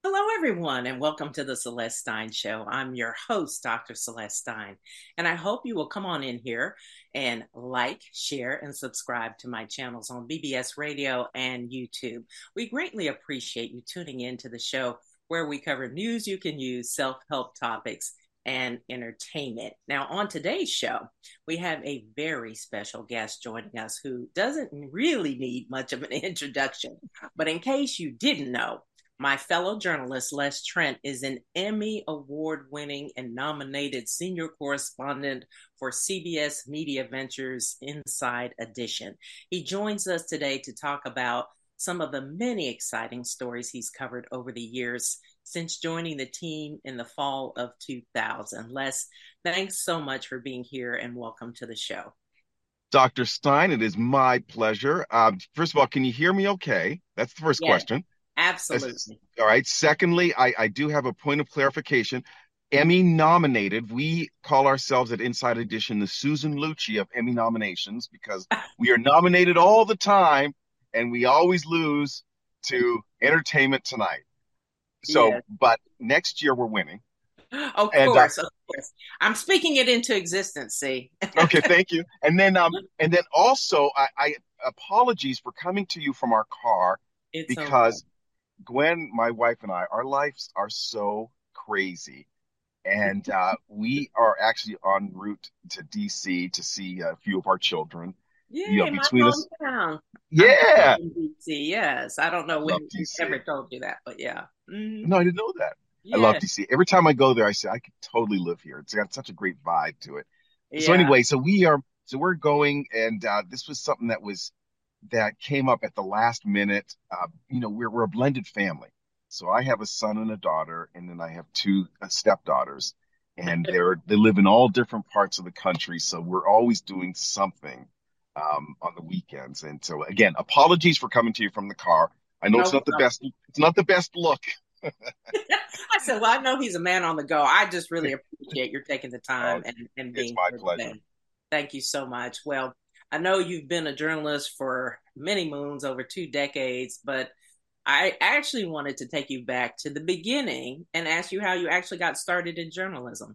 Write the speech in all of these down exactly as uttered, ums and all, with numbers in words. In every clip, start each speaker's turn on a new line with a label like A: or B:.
A: Hello, everyone, and welcome to the Celeste Stein Show. I'm your host, Doctor Celeste Stein, and I hope you will come on in here and like, share, and subscribe to my channels on B B S Radio and YouTube. We greatly appreciate you tuning in to the show where we cover news you can use, self help topics, and entertainment. Now, on today's show, we have a very special guest joining us who doesn't really need much of an introduction, but in case you didn't know, my fellow journalist, Les Trent, is an Emmy Award winning and nominated senior correspondent for C B S Media Ventures Inside Edition. He joins us today to talk about some of the many exciting stories he's covered over the years since joining the team in the fall of two thousand. Les, thanks so much for being here and welcome to the show.
B: Doctor Stein, it is my pleasure. Um, first of all, can you hear me okay? That's the first
A: Yes,
B: question.
A: absolutely.
B: All right. Secondly, I, I do have a point of clarification. Emmy nominated. We call ourselves at Inside Edition the Susan Lucci of Emmy nominations because we are nominated all the time and we always lose to Entertainment Tonight. So,
A: Yes.
B: but next year we're winning.
A: Of
B: And uh,
A: course, of course. I'm speaking it into existence, see.
B: okay, thank you. And then um and then also I, I apologies for coming to you from our car
A: It's okay.
B: because Gwen, my wife, and I, our lives are so crazy. And uh, we are actually en route to D C to see a few of our children. You know,
A: Yay, my
B: between us.
A: hometown. I'm from
B: Yeah,
A: D C. Yes, I don't know
B: I love
A: when we
B: D C.
A: ever told you that, but yeah. Mhm.
B: No, I didn't know that. I love
A: Yeah,
B: D C. Every time I go there, I say I could totally live here. It's got such a great vibe to it. So
A: yeah.
B: anyway, so we are, so we're going, and uh, this was something that was that came up at the last minute. Uh, you know, we're we're a blended family. So I have a son and a daughter, and then I have two uh, stepdaughters, and they're they live in all different parts of the country. So we're always doing something um, on the weekends. And so again, apologies for coming to you from the car. I know it's
A: No
B: not the
A: problem.
B: best. It's not the best look.
A: I said, well, I know he's a man on the go. I just really appreciate your taking the
B: Uh,
A: time and, and
B: it's
A: being
B: my
A: here
B: pleasure.
A: today. Thank you so much. Well, I know you've been a journalist for many moons, over two decades, but I actually wanted to take you back to the beginning and ask you how you actually got started in journalism.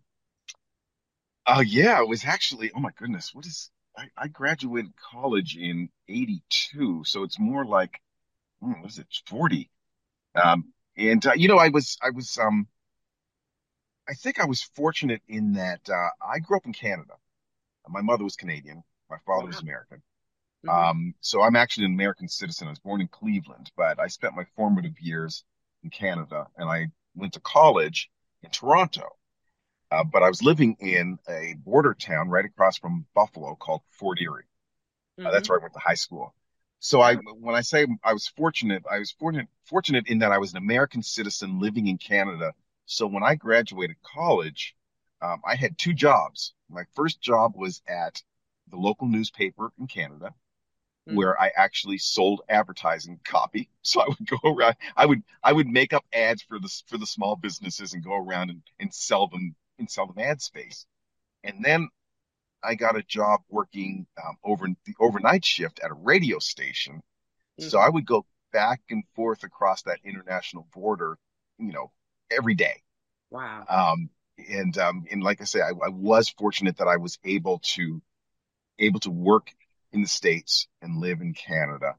B: Uh, yeah, it was actually. Oh my goodness, what is? I, I graduated college in eighty-two, so it's more like, hmm, what is it, forty? Um, and uh, you know, I was, I was, um, I think I was fortunate in that uh, I grew up in Canada. My mother was Canadian. My father was
A: Wow.
B: American.
A: Hmm.
B: Um, so I'm actually an American citizen. I was born in Cleveland, but I spent my formative years in Canada, and I went to college in Toronto. Uh, but I was living in a border town right across from Buffalo called Fort Erie. Uh,
A: Hmm.
B: that's where I went to high school. So I, when I say I was fortunate, I was fortunate, fortunate in that I was an American citizen living in Canada. So when I graduated college, um, I had two jobs. My first job was at the local newspaper in Canada,
A: Hmm.
B: where I actually sold advertising copy. So I would go around, I would, I would make up ads for the for the small businesses and go around and, and sell them and sell them ad space. And then I got a job working um, over the overnight shift at a radio station. So I
A: Hmm.
B: would go back and forth across that international border, you know, every day.
A: Wow.
B: Um, and um, and like I say, I, I was fortunate that I was able to able to work in the States and live in Canada.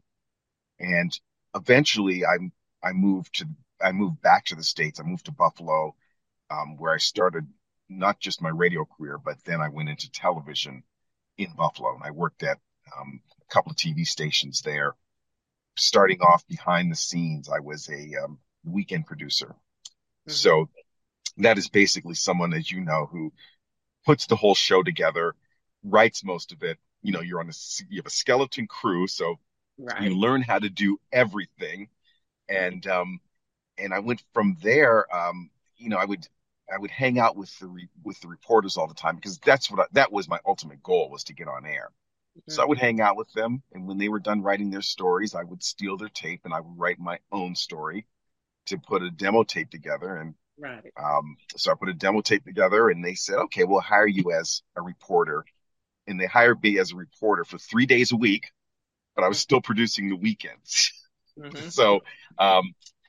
B: And eventually, I I moved to I moved back to the States. I moved to Buffalo, um, where I started not just my radio career, but then I went into television in Buffalo, and I worked at um, a couple of T V stations there. Starting off behind the scenes, I was a um, weekend producer.
A: Hmm.
B: So that is basically someone, as you know, who puts the whole show together, writes most of it. You know, you're on a you have a skeleton crew, so you
A: Right.
B: learn how to do everything. And um, and I went from there. Um, you know, I would I would hang out with the re with the reporters all the time because that's what I, that was my ultimate goal was to get on air. So I would
A: Hmm.
B: hang out with them, and when they were done writing their stories, I would steal their tape and I would write my own story to put a demo tape together. And
A: Right.
B: um, so I put a demo tape together, and they said, "Okay, we'll hire you as a reporter." And they hired me as a reporter for three days a week, but I was still producing the weekends.
A: Hmm.
B: So, um,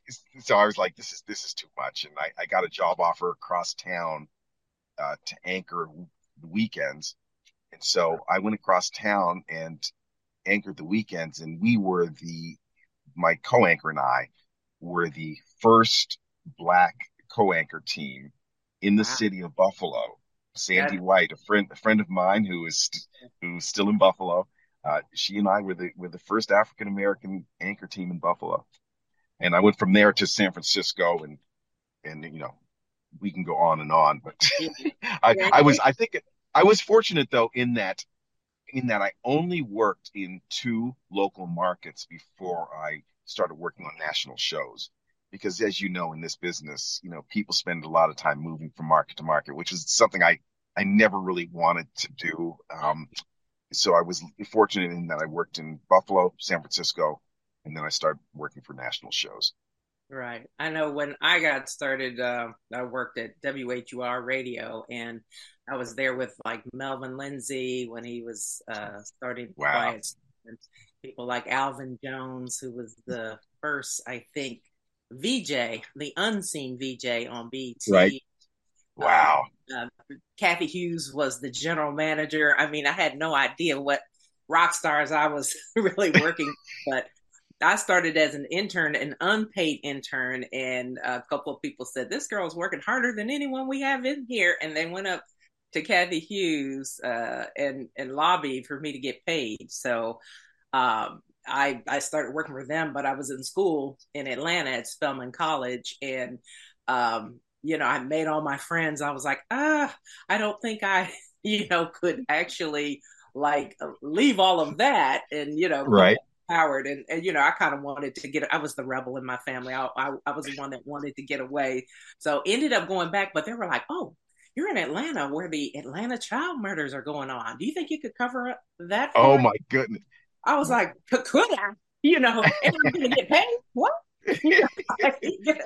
B: so I was like, this is this is too much, and I, I got a job offer across town uh, to anchor the weekends, and so I went across town and anchored the weekends, and we were the my co-anchor and I were the first black co-anchor team in the
A: Wow.
B: city of Buffalo. Sandy
A: That,
B: White, a friend a friend of mine who is who's still in Buffalo, uh, she and I were the were the first African American anchor team in Buffalo. And I went from there to San Francisco, and and you know we can go on and on, but
A: yeah.
B: I
A: Yeah,
B: I was I think I was fortunate though in that in that I only worked in two local markets before I started working on national shows. Because as you know, in this business, you know, people spend a lot of time moving from market to market, which is something I I never really wanted to do. Um, so I was fortunate in that I worked in Buffalo, San Francisco, and then I started working for national shows.
A: Right. I know when I got started, uh, I worked at W H U R Radio, and I was there with like Melvin Lindsay when he was uh, starting
B: Wow.
A: Quiet Storm, people like Alvin Jones, who was the first, I think, V J, the unseen V J on
B: Right.
A: B E T. Uh,
B: Wow.
A: uh, Kathy Hughes was the general manager. I mean, I had no idea what rock stars I was really working with, but I started as an intern, an unpaid intern, and a couple of people said, "This girl's working harder than anyone we have in here." And they went up to Kathy Hughes uh, and and lobbied for me to get paid. So um, I I started working for them, but I was in school in Atlanta at Spelman College, and um, you know, I made all my friends. I was like, ah, I don't think I, you know, could actually like leave all of that and you know come
B: Right.
A: back to Howard. And, and you know, I kind of wanted to get. I was the rebel in my family. I, I I was the one that wanted to get away. So ended up going back, but they were like, oh. You're in Atlanta where the Atlanta child murders are going on. Do you think you could cover up that
B: Oh
A: for
B: my goodness.
A: I was like, could I? You know, and I'm going to get paid? What? You know,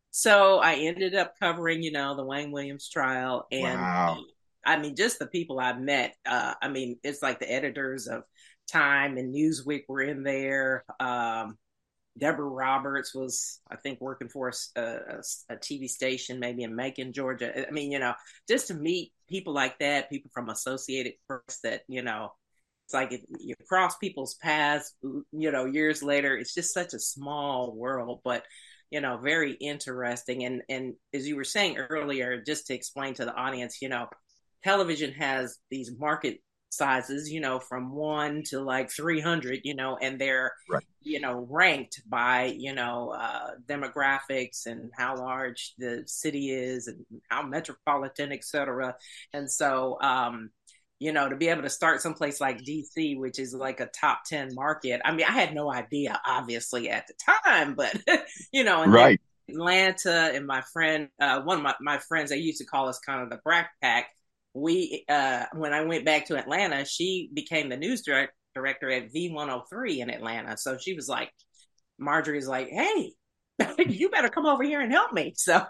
A: so I ended up covering, you know, the Wayne Williams trial. And
B: Wow.
A: um, I mean, just the people I met. Uh, I mean, it's like the editors of Time and Newsweek were in there. Um, Deborah Roberts was, I think, working for a, a, a T V station, maybe in Macon, Georgia. I mean, you know, just to meet people like that, people from Associated Press that, you know, it's like if you cross people's paths, you know, years later, it's just such a small world, but you know, very interesting. And and as you were saying earlier, just to explain to the audience, you know, television has these market sizes, you know, from one to like three hundred, you know, and they're,
B: Right.
A: you know, ranked by, you know, uh, demographics and how large the city is and how metropolitan, et cetera. And so, um, you know, to be able to start someplace like D C, which is like a top ten market. I mean, I had no idea, obviously, at the time, but, you know, and then
B: Right.
A: Atlanta and my friend, uh, one of my, my friends, they used to call us kind of the Brat Pack. We, uh, when I went back to Atlanta, she became the news direct, director at V one oh three in Atlanta. So she was like, Marjorie's like, hey, you better come over here and help me. So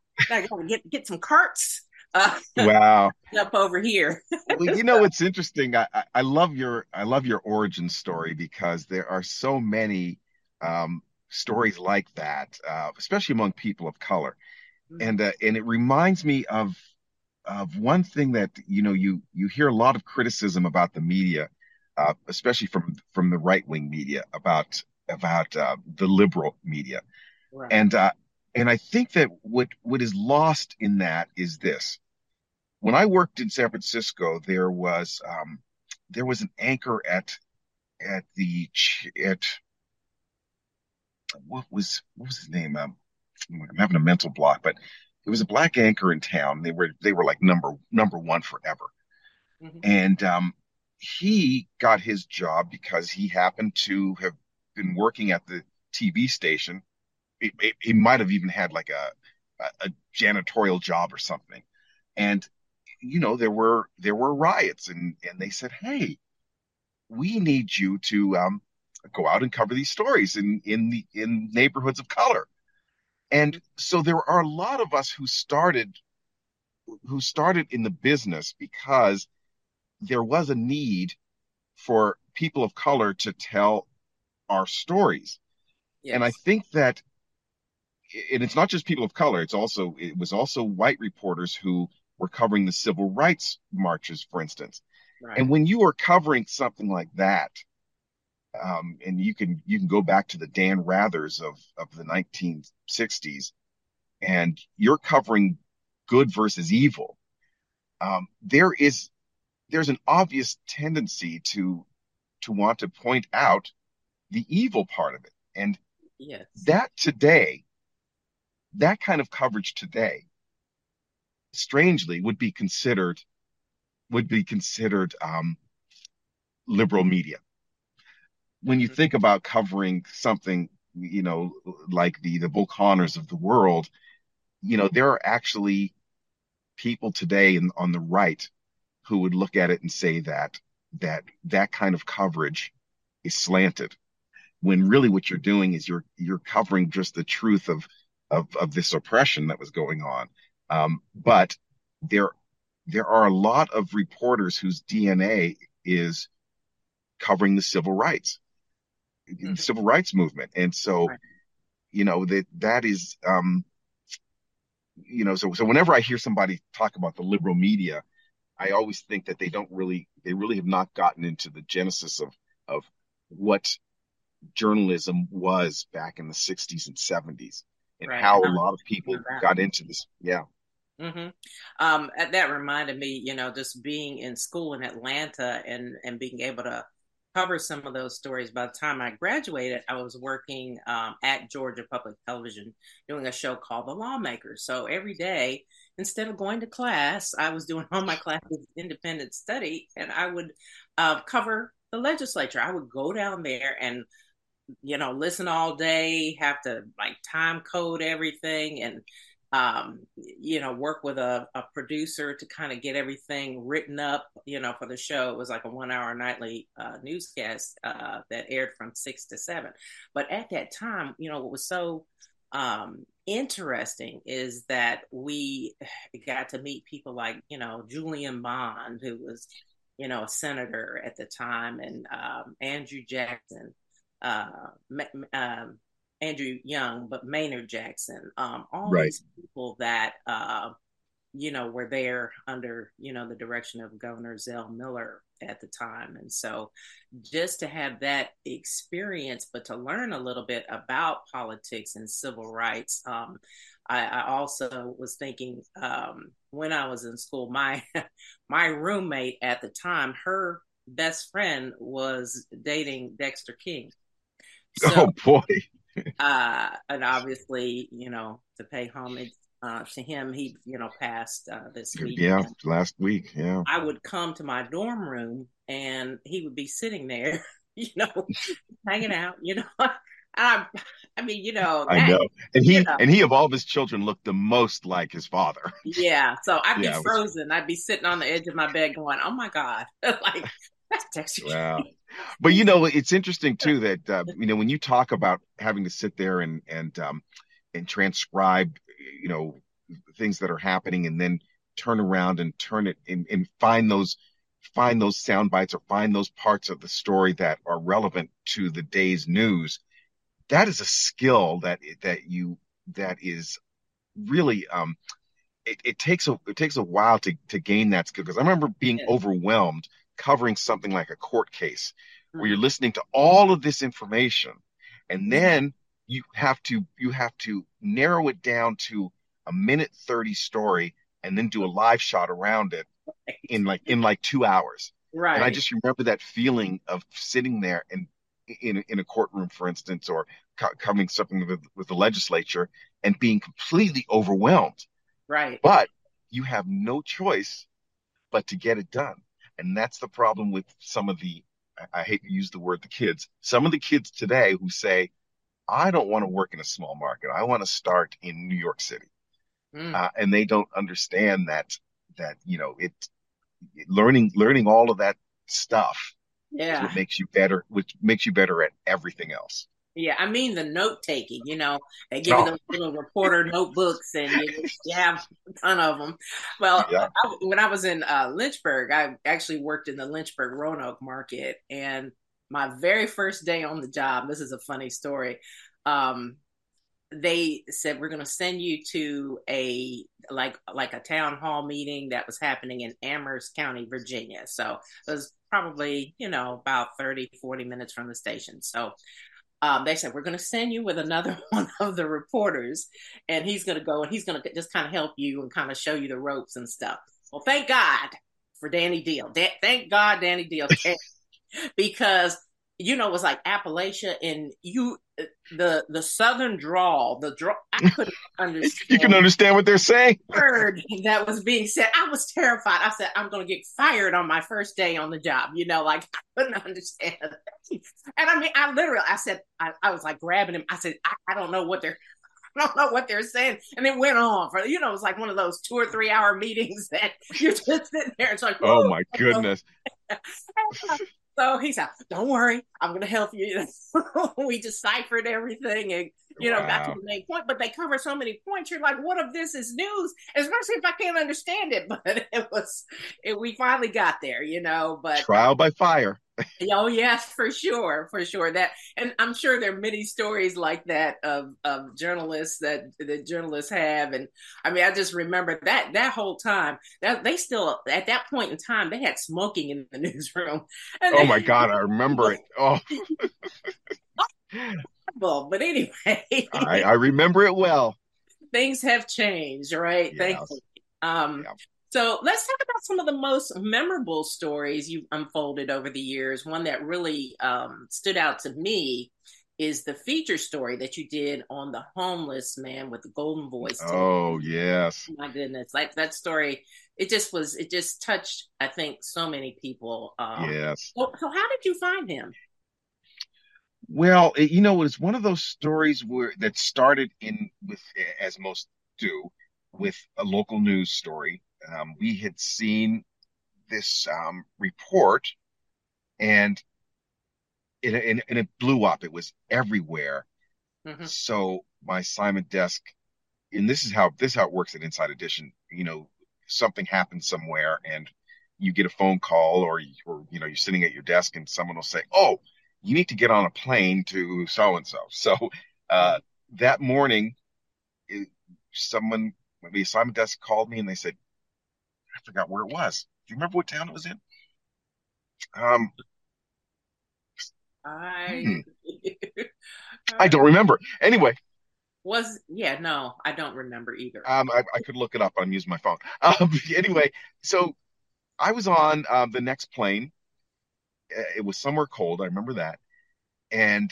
A: I got to get, get some carts uh,
B: Wow.
A: up over here.
B: Well, you know what's interesting? I, I I love your I love your origin story because there are so many um, stories like that, uh, especially among people of color,
A: Mm-hmm.
B: and uh, and it reminds me of of one thing that you know you you hear a lot of criticism about the media, uh, especially from from the right wing media about about uh, the liberal media,
A: Right.
B: and uh, and I think that what what is lost in that is this. When I worked in San Francisco, there was um, there was an anchor at at the at what was what was his name? Um, I'm having a mental block, but it was a black anchor in town. They were they were like number number one forever,
A: Mm-hmm.
B: and um, he got his job because he happened to have been working at the T V station. He, he, he might have even had like a a, a janitorial job or something, and you know there were there were riots, and and they said, hey, we need you to um, go out and cover these stories in in the in neighborhoods of color. And so there are a lot of us who started who started in the business because there was a need for people of color to tell our stories. And I
A: Yes.
B: think that and it's not just people of color. It's also it was also white reporters who were covering the civil rights marches, for instance.
A: Right.
B: And when you are covering something like that, um, and you can you can go back to the Dan Rathers of of the nineteen sixties, and you're covering good versus evil. Um, there is there's an obvious tendency to to want to point out the evil part of it, and
A: Yes.
B: that today, that kind of coverage today, strangely, would be considered would be considered um, liberal media. When you
A: Hmm.
B: think about covering something, you know, like the the Bull Connors of the world, you know, there are actually people today in, on the right who would look at it and say that that that kind of coverage is slanted, when really what you're doing is you're you're covering just the truth of of of this oppression that was going on. Um, but there there are a lot of reporters whose D N A is covering the civil rights, the
A: Hmm.
B: civil rights movement, and so
A: Right.
B: you know that that is um, you know so so whenever I hear somebody talk about the liberal media, I always think that they don't really they really have not gotten into the genesis of of what journalism was back in the sixties and seventies, and
A: Right.
B: how
A: And
B: a
A: I was
B: lot of
A: thinking
B: people
A: of that.
B: got into this. Yeah.
A: Hmm. Um, and that reminded me, you know, just being in school in Atlanta and and being able to cover some of those stories. By the time I graduated, I was working um, at Georgia Public Television doing a show called The Lawmakers. So every day, instead of going to class, I was doing all my classes independent study, and I would uh, cover the legislature. I would go down there and you know, listen all day, have to like time code everything and um, you know, work with a, a producer to kind of get everything written up, you know, for the show. It was like a one hour nightly uh, newscast uh, that aired from six to seven. But at that time, you know, what was so um, interesting is that we got to meet people like, you know, Julian Bond, who was, you know, a senator at the time, and um, Andrew Jackson, uh, um, Andrew Young, but Maynard Jackson, um, all
B: Right.
A: these people that uh, you know were there under you know the direction of Governor Zell Miller at the time, and so just to have that experience, but to learn a little bit about politics and civil rights. Um, I, I also was thinking um, when I was in school, my my roommate at the time, her best friend was dating Dexter King. So,
B: Oh boy.
A: uh, and obviously, you know, to pay homage uh, to him, he, you know, passed uh, this
B: Yeah.
A: weekend.
B: Last week. Yeah.
A: I would come to my dorm room and he would be sitting there, you know, hanging out, you know. I, I mean, you know,
B: I
A: that,
B: know. And
A: you
B: he
A: know,
B: and he of all of his children looked the most like his father.
A: yeah. So I'd be
B: Yeah. It was
A: frozen. I'd be sitting on the edge of my bed going, oh my God, like, that's Dexter
B: wow.
A: King.
B: But you know, it's interesting too that uh, you know when you talk about having to sit there and and um, and transcribe, you know, things that are happening, and then turn around and turn it and, and find those find those sound bites or find those parts of the story that are relevant to the day's news. That is a skill that that you that is really um it, it takes a it takes a while to to gain that skill, because I remember being
A: Yeah.
B: overwhelmed covering something like a court case where you're
A: Mhm.
B: listening to all of this information, and
A: Yeah.
B: then you have to you have to narrow it down to a minute thirty story, and then do a live shot around it in like in like two hours. And I
A: Right.
B: just remember that feeling of sitting there and in in a courtroom, for instance, or co- covering something with, with the legislature, and being completely overwhelmed.
A: Right.
B: But you have no choice but to get it done. And that's the problem with some of the, I, I hate to use the word the kids, some of the kids today who say, I don't want to work in a small market. I want to start in New York City.
A: Mm.
B: Uh, and they don't understand that, that, you know, it, learning, learning all of that stuff is what
A: Yeah.
B: makes you better, which makes you better at everything else.
A: Yeah, I mean the note taking. You know, they give you
B: Oh,
A: those little reporter notebooks, and you, you have a ton of them. Well,
B: yeah.
A: I, when I was in uh, Lynchburg, I actually worked in the Lynchburg Roanoke market, and my very first day on the job. This is a funny story. Um, they said we're going to send you to a like like a town hall meeting that was happening in Amherst County, Virginia. So it was probably, you know, about thirty, forty minutes from the station. So um, they said we're going to send you with another one of the reporters, and he's going to go and he's going to just kind of help you and kind of show you the ropes and stuff. Well, thank God for Danny Deal. Da- thank God Danny Deal came, because you know it was like Appalachia, and you the the southern drawl, the draw. I couldn't
B: You can
A: understand
B: understand what they're saying.
A: word that was being said. I was terrified. I said, I'm going to get fired on my first day on the job. You know, like I couldn't understand. And I mean, I literally, I said, I, I was like grabbing him. I said, I, I don't know what they're, I don't know what they're saying. And it went on for, you know, it was like one of those two or three hour meetings that you're just sitting there. It's like,
B: Oh my goodness.
A: So he said, don't worry, I'm going to help you. We deciphered everything and, you know, got to
B: Wow.
A: the main point, but they cover so many points. You're like, what if this is news? Especially if I can't understand it. But it was, it, we finally got there, you know, but
B: Trial by fire.
A: oh yes, for sure, for sure. That, and I'm sure there are many stories like that of of journalists that that journalists have. And I mean, I just remember that that whole time that they still at that point in time they had smoking in the newsroom. And
B: Oh
A: they,
B: my God, I remember it. Oh,
A: but anyway,
B: I, I remember it well.
A: things have changed, right?
B: Yes.
A: Thankfully. Um,
B: Yeah.
A: so let's talk about some of the most memorable stories you've unfolded over the years. One that really um, stood out to me is the feature story that you did on the homeless man with the golden voice.
B: Oh, yes.
A: Oh my goodness, like that story, it just was, it just touched, I think, so many people. Um,
B: Yes.
A: so, so how did you find him?
B: Well, it, you know, it's one of those stories where that started in with, as most do, with a local news story. Um, we had seen this um, report, and it, and, and it blew up. It was everywhere.
A: Mm-hmm.
B: So my assignment desk, and this is how this is how it works at Inside Edition. You know, something happens somewhere, and you get a phone call, or or you know, you're sitting at your desk, and someone will say, "Oh, you need to get on a plane to so and so." So uh, that morning, it, someone, the assignment desk called me, and they said, "I forgot where it was. Do you remember what town it was in?" Um,
A: I
B: hmm, I don't remember. Anyway,
A: was, yeah, no, I don't remember either.
B: um, I, I could look it up. I'm using my phone. Um, anyway, so I was on um, the next plane. Uh, It was somewhere cold. I remember that. And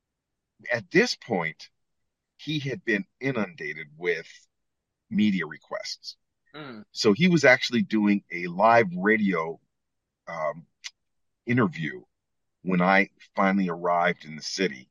B: at this point, he had been inundated with media requests.
A: Mm.
B: So he was actually doing a live radio um, interview when I finally arrived in the city.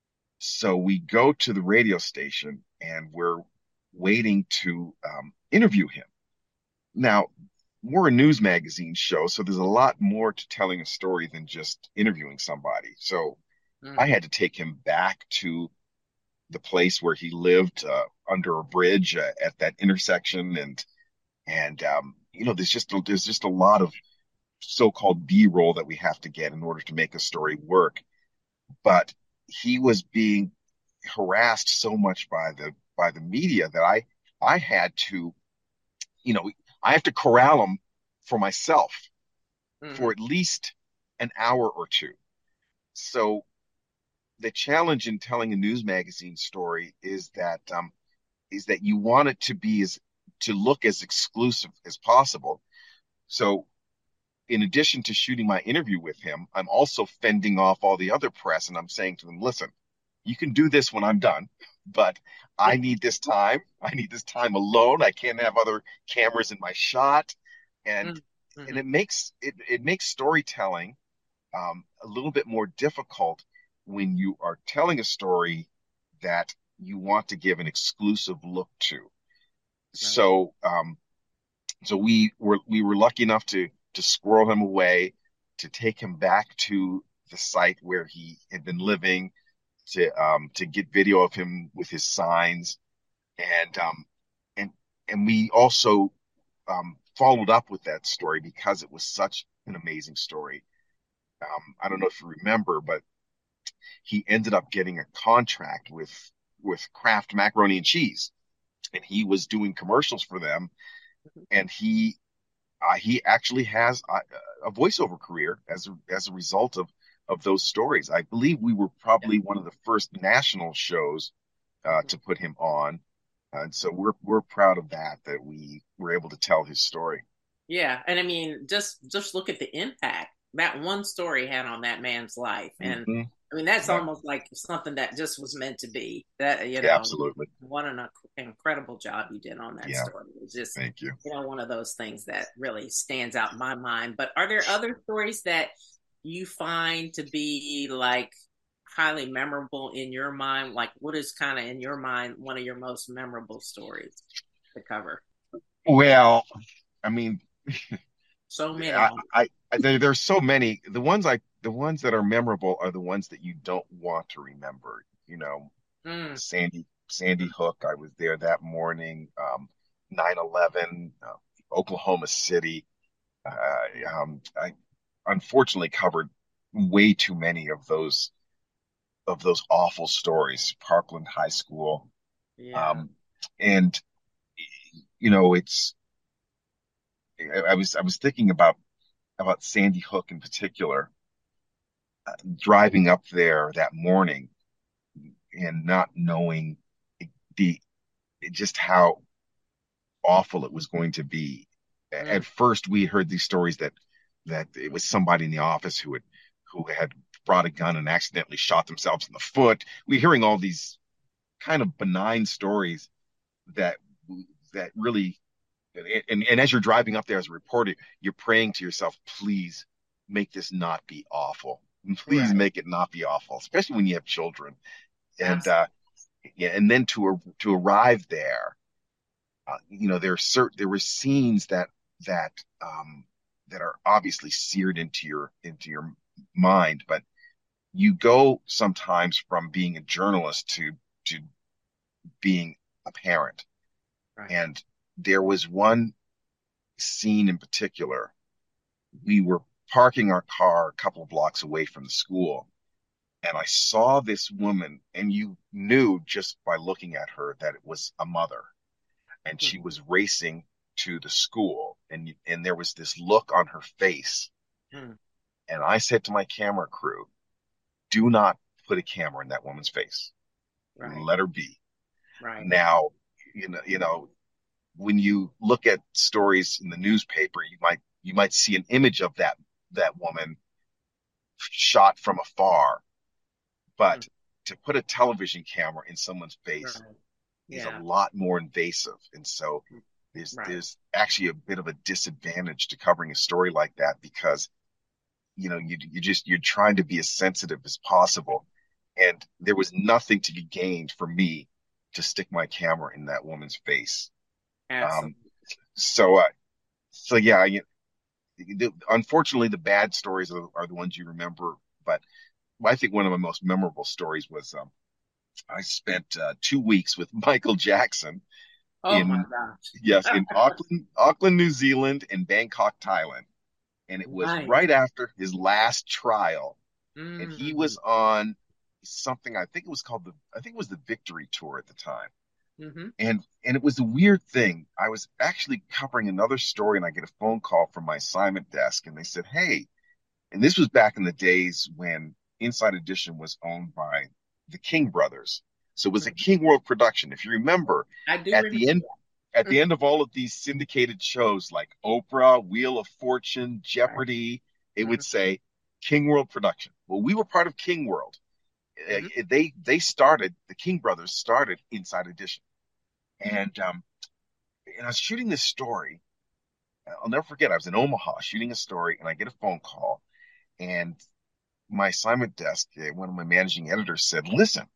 B: So we go to the radio station and we're waiting to um, interview him. Now, we're a news magazine show, so there's a lot more to telling a story than just interviewing somebody. So I
A: Mm.
B: had to take him back to the place where he lived uh, under a bridge uh, at that intersection, and and um, you know, there's just a, there's just a lot of so-called B-roll that we have to get in order to make a story work. But he was being harassed so much by the by the media that I I had to, you know, I have to corral him for myself for
A: Mm-hmm.
B: at least an hour or two. So the challenge in telling a news magazine story is that um, is that you want it to be as to look as exclusive as possible. So in addition to shooting my interview with him, I'm also fending off all the other press, and I'm saying to them, listen, you can do this when I'm done, but I need this time. I need this time alone. I can't have other cameras in my shot. And and
A: Mm-hmm.
B: it makes it it makes storytelling um, a little bit more difficult when you are telling a story that you want to give an exclusive look to.
A: Right.
B: So um, so we were we were lucky enough to to squirrel him away, to take him back to the site where he had been living, to um, to get video of him with his signs, and um, and and we also um, followed up with that story because it was such an amazing story. Um, I don't know if you remember, but he ended up getting a contract with with Kraft macaroni and cheese, and he was doing commercials for them, and he uh, he actually has a, a voiceover career as a, as a result of of those stories. I believe we were
A: Yeah.
B: probably one of the first national shows uh,
A: Mhm.
B: to put him on, and so we're we're proud of that that we were able to tell his story.
A: Yeah, and I mean, just just look at the impact that one story had on that man's life, and
B: Hmm.
A: I mean, that's
B: Yeah,
A: almost like something that just was meant to be. That you
B: yeah,
A: know,
B: absolutely.
A: what an inc- incredible job you did on that
B: Yeah,
A: story. It's just
B: thank you.
A: you know one of those things that really stands out in my mind. But are there other stories that you find to be like highly memorable in your mind? Like, what is kind of in your mind one of your most memorable stories to cover?
B: Well, I mean,
A: So many.
B: I, I, I there, there's so many. The ones I, the ones that are memorable are the ones that you don't want to remember. You know,
A: Mm,
B: Sandy, Sandy Hook. I was there that morning. Um, nine eleven, uh, Oklahoma City. Uh, um, I unfortunately covered way too many of those of those awful stories. Parkland High School.
A: yeah.
B: Um, and you know, it's. I, I was I was thinking about about Sandy Hook in particular, driving up there that morning and not knowing the just how awful it was going to be. At
A: Mm,
B: first, we heard these stories that that it was somebody in the office who had who had brought a gun and accidentally shot themselves in the foot. We're hearing all these kind of benign stories that that really and, and as you're driving up there as a reporter, you're praying to yourself, please make this not be awful. Please
A: right.
B: make it not be awful, especially when you have children. And
A: Absolutely.
B: uh, yeah, and then to to arrive there, uh, you know, there are certain there were scenes that that um, that are obviously seared into your into your mind, but you go sometimes from being a journalist to to being a parent.
A: Right.
B: And there was one scene in particular. We were parking our car a couple of blocks away from the school, and I saw this woman, and you knew just by looking at her that it was a mother, and she was racing to the school, and and there was this look on her face,
A: Mm,
B: and I said to my camera crew, "Do not put a camera in that woman's face.
A: right.
B: Let her be."
A: Right.
B: Now, you know, you know, when you look at stories in the newspaper, you might you might see an image of that that woman shot from afar,
A: Mm,
B: but to put a television camera in someone's face
A: right.
B: is a
A: Yeah.
B: lot more invasive. And so
A: Mm,
B: there's
A: right.
B: there's actually a bit of a disadvantage to covering a story like that because you know you you just you're trying to be as sensitive as possible. And there was nothing to be gained for me to stick my camera in that woman's face. Um,
A: Absolutely.
B: so uh, so yeah, you, the, unfortunately the bad stories are, are the ones you remember. But I think one of my most memorable stories was um, I spent uh, two weeks with Michael Jackson
A: Oh my
B: in yes,
A: gosh.
B: in Auckland, Auckland, New Zealand, and Bangkok, Thailand. And it was
A: Nice.
B: right after his last trial. And he
A: Mm,
B: was on something, I think it was called the, I think it was the Victory Tour at the time.
A: mm-hmm.
B: And and it was a weird thing. I was actually covering another story and I get a phone call from my assignment desk and they said, "Hey," and this was back in the days when Inside Edition was owned by the King brothers. So it was a
A: Hmm.
B: King World production. If you remember,
A: I do
B: at
A: remember
B: the end at
A: that.
B: the end of all of these syndicated shows like Oprah, Wheel of Fortune,
A: Right.
B: Jeopardy, it
A: Mm-hmm.
B: would say King World production. Well, we were part of King World. Uh,
A: Mm-hmm.
B: They they started the King brothers started Inside Edition, and um, and I was shooting this story. I'll never forget. I was in Omaha shooting a story, and I get a phone call, and my assignment desk, uh, one of my managing editors said, "Listen,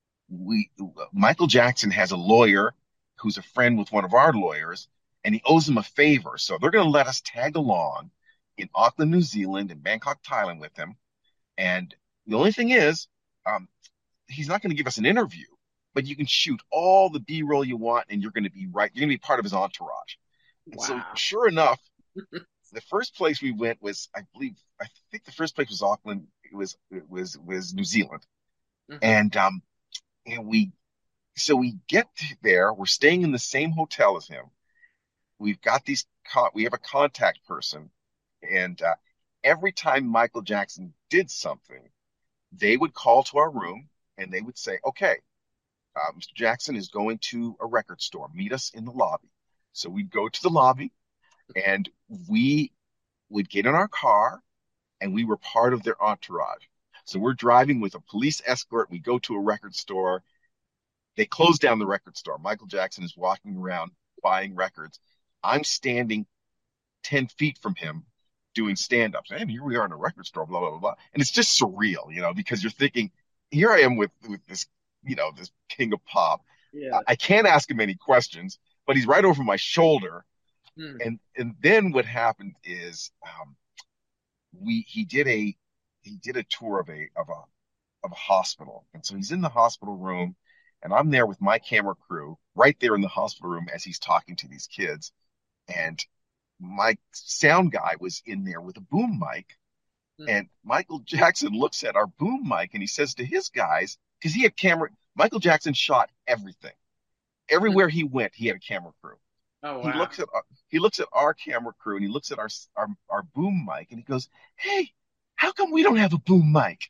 B: we Michael Jackson has a lawyer who's a friend with one of our lawyers, and he owes him a favor. So they're going to let us tag along in Auckland, New Zealand, and Bangkok, Thailand with him. And the only thing is, um, he's not going to give us an interview, but you can shoot all the B-roll you want, and you're going to be right. You're going to be part of his entourage." And so,
A: Wow.
B: sure enough, the first place we went was, I believe, I think the first place was Auckland. It was it was was New Zealand,
A: Mm-hmm.
B: and um, and we So we get there, we're staying in the same hotel as him. We've got these, con- we have a contact person. And uh, every time Michael Jackson did something, they would call to our room and they would say, okay, uh, mister Jackson is going to a record store. Meet us in the lobby. So we'd go to the lobby and we would get in our car and we were part of their entourage. So we're driving with a police escort. We go to a record store. They close down the record store. Michael Jackson is walking around buying records. I'm standing ten feet from him doing stand ups. And here we are in a record store, blah, blah, blah, blah. And it's just surreal, you know, because you're thinking, here I am with, with this, you know, this king of pop.
A: Yeah.
B: I can't ask him any questions, but he's right over my shoulder.
A: Hmm.
B: And and then what happened is um, we he did a he did a tour of a of a of a hospital. And so he's in the hospital room and I'm there with my camera crew right there in the hospital room as he's talking to these kids. And my sound guy was in there with a boom mic.
A: Hmm.
B: And Michael Jackson looks at our boom mic and he says to his guys, because he had camera, Michael Jackson shot everything.
A: Hmm.
B: Everywhere he went, he had a camera crew.
A: Oh,
B: He
A: wow.
B: looks at our, he looks at our camera crew and he looks at our, our our boom mic and he goes, "Hey, how come we don't have a boom mic?"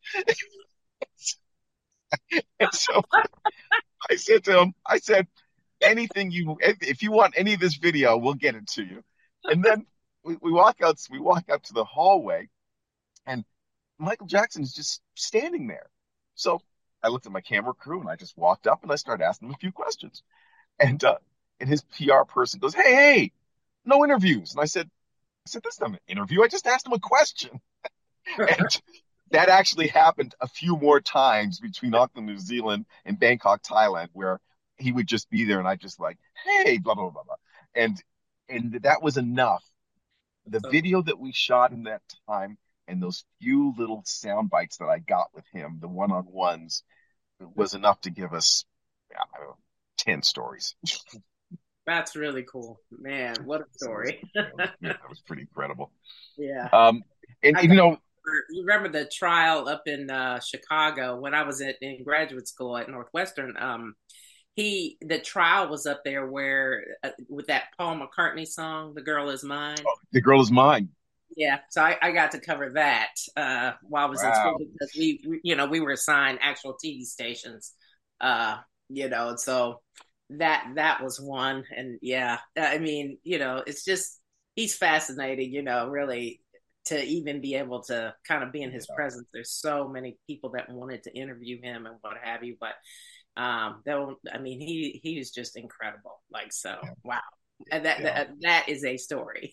B: And so I said to him, I said, anything you, if you want any of this video, we'll get it to you. And then we, we walk out, we walk out to the hallway, and Michael Jackson is just standing there. So I looked at my camera crew and I just walked up and I started asking him a few questions. And uh, and his P R person goes, "Hey, hey, no interviews." And I said, I said, "That's not an interview. I just asked him a question." And that actually happened a few more times between Auckland, New Zealand and Bangkok, Thailand, where he would just be there and I just like, "Hey, blah, blah, blah, blah." And and that was enough. The
A: So,
B: video that we shot in that time and those few little sound bites that I got with him, the one-on-ones, was enough to give us, I don't know, ten stories.
A: that's really cool, man. What a
B: So it was,
A: story.
B: yeah, it was, yeah, that was pretty incredible.
A: Yeah.
B: Um, and,
A: I
B: and, you know,
A: You remember the trial up in uh, Chicago when I was at, in graduate school at Northwestern? Um, he the trial was up there where uh, with that Paul McCartney song, "The Girl Is Mine."
B: the girl is mine.
A: Yeah, so I, I got to cover that uh, while I was in school
B: Wow.
A: because we, we, you know, we were assigned actual T V stations, uh, you know, so that that was one, and yeah, I mean, you know, it's just he's fascinating, you know, really to even be able to kind of be in his
B: Yeah.
A: presence. There's so many people that wanted to interview him and what have you, but um, that I mean, he he was just incredible. Like so,
B: Yeah.
A: wow, and that
B: Yeah.
A: that, that is a story.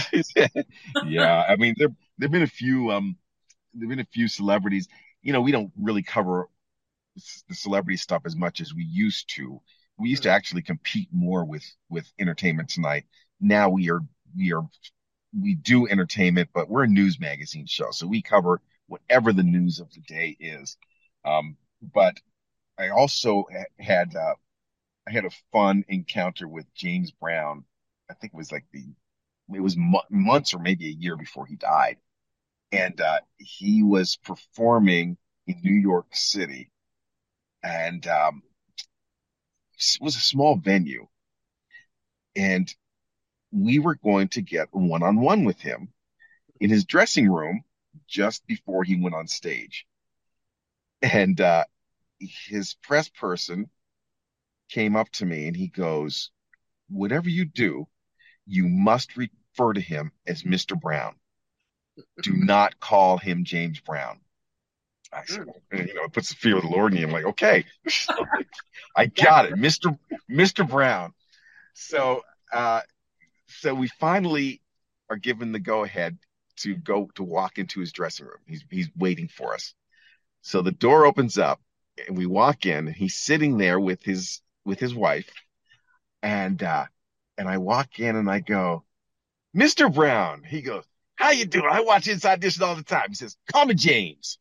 B: Yeah. I mean, there there've been a few um there've been a few celebrities. You know, we don't really cover the celebrity stuff as much as we used to. We used to actually compete more with with Entertainment Tonight. Now we are we are we do entertainment, but we're a news magazine show, so we cover whatever the news of the day is. Um, but I also ha- had uh, I had a fun encounter with James Brown. I think it was like the it was mo- months or maybe a year before he died, and uh, he was performing in New York City, and um, it was a small venue, and we were going to get a one-on-one with him in his dressing room just before he went on stage. And uh, his press person came up to me and he goes, "Whatever you do, you must refer to him as mister Brown. Do not call him James Brown." I said,
A: Mm.
B: well, you know, it puts the fear of the Lord in you. I'm like, okay, I
A: That's
B: got it, mister mister Brown.
A: yeah.
B: So, uh, so we finally are given the go ahead to go to walk into his dressing room. He's he's waiting for us. So the door opens up and we walk in and he's sitting there with his with his wife and uh and I walk in and I go, "mister Brown." He goes, "How you doing? I watch Inside Edition all the time." He says, "Call me James."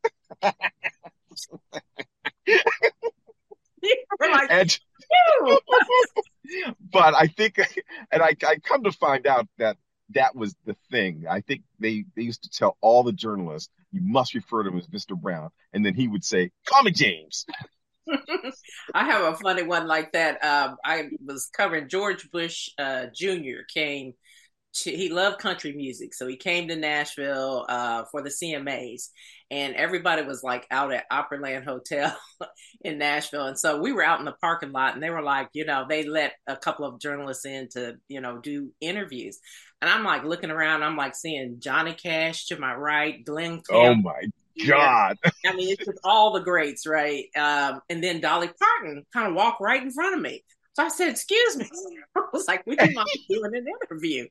A: We're like,
B: And
A: phew.
B: but I think and I I come to find out that that was the thing. I think they they used to tell all the journalists, "You must refer to him as mister Brown." And then he would say, "Call me James."
A: I have a funny one like that. Um, I was covering George Bush uh, Junior came to, he loved country music. So he came to Nashville uh, for the C M As, and everybody was like out at Opryland Hotel in Nashville. And so we were out in the parking lot, and they were like, you know, they let a couple of journalists in to, you know, do interviews. And I'm like looking around, I'm like seeing Johnny Cash to my right, Glenn
B: Oh
A: Campbell.
B: my
A: Yeah.
B: God.
A: I mean, it's just all the greats, right? Um, and then Dolly Parton kind of walked right in front of me. So I said, "Excuse me." I was like, "Would you mind doing an interview?"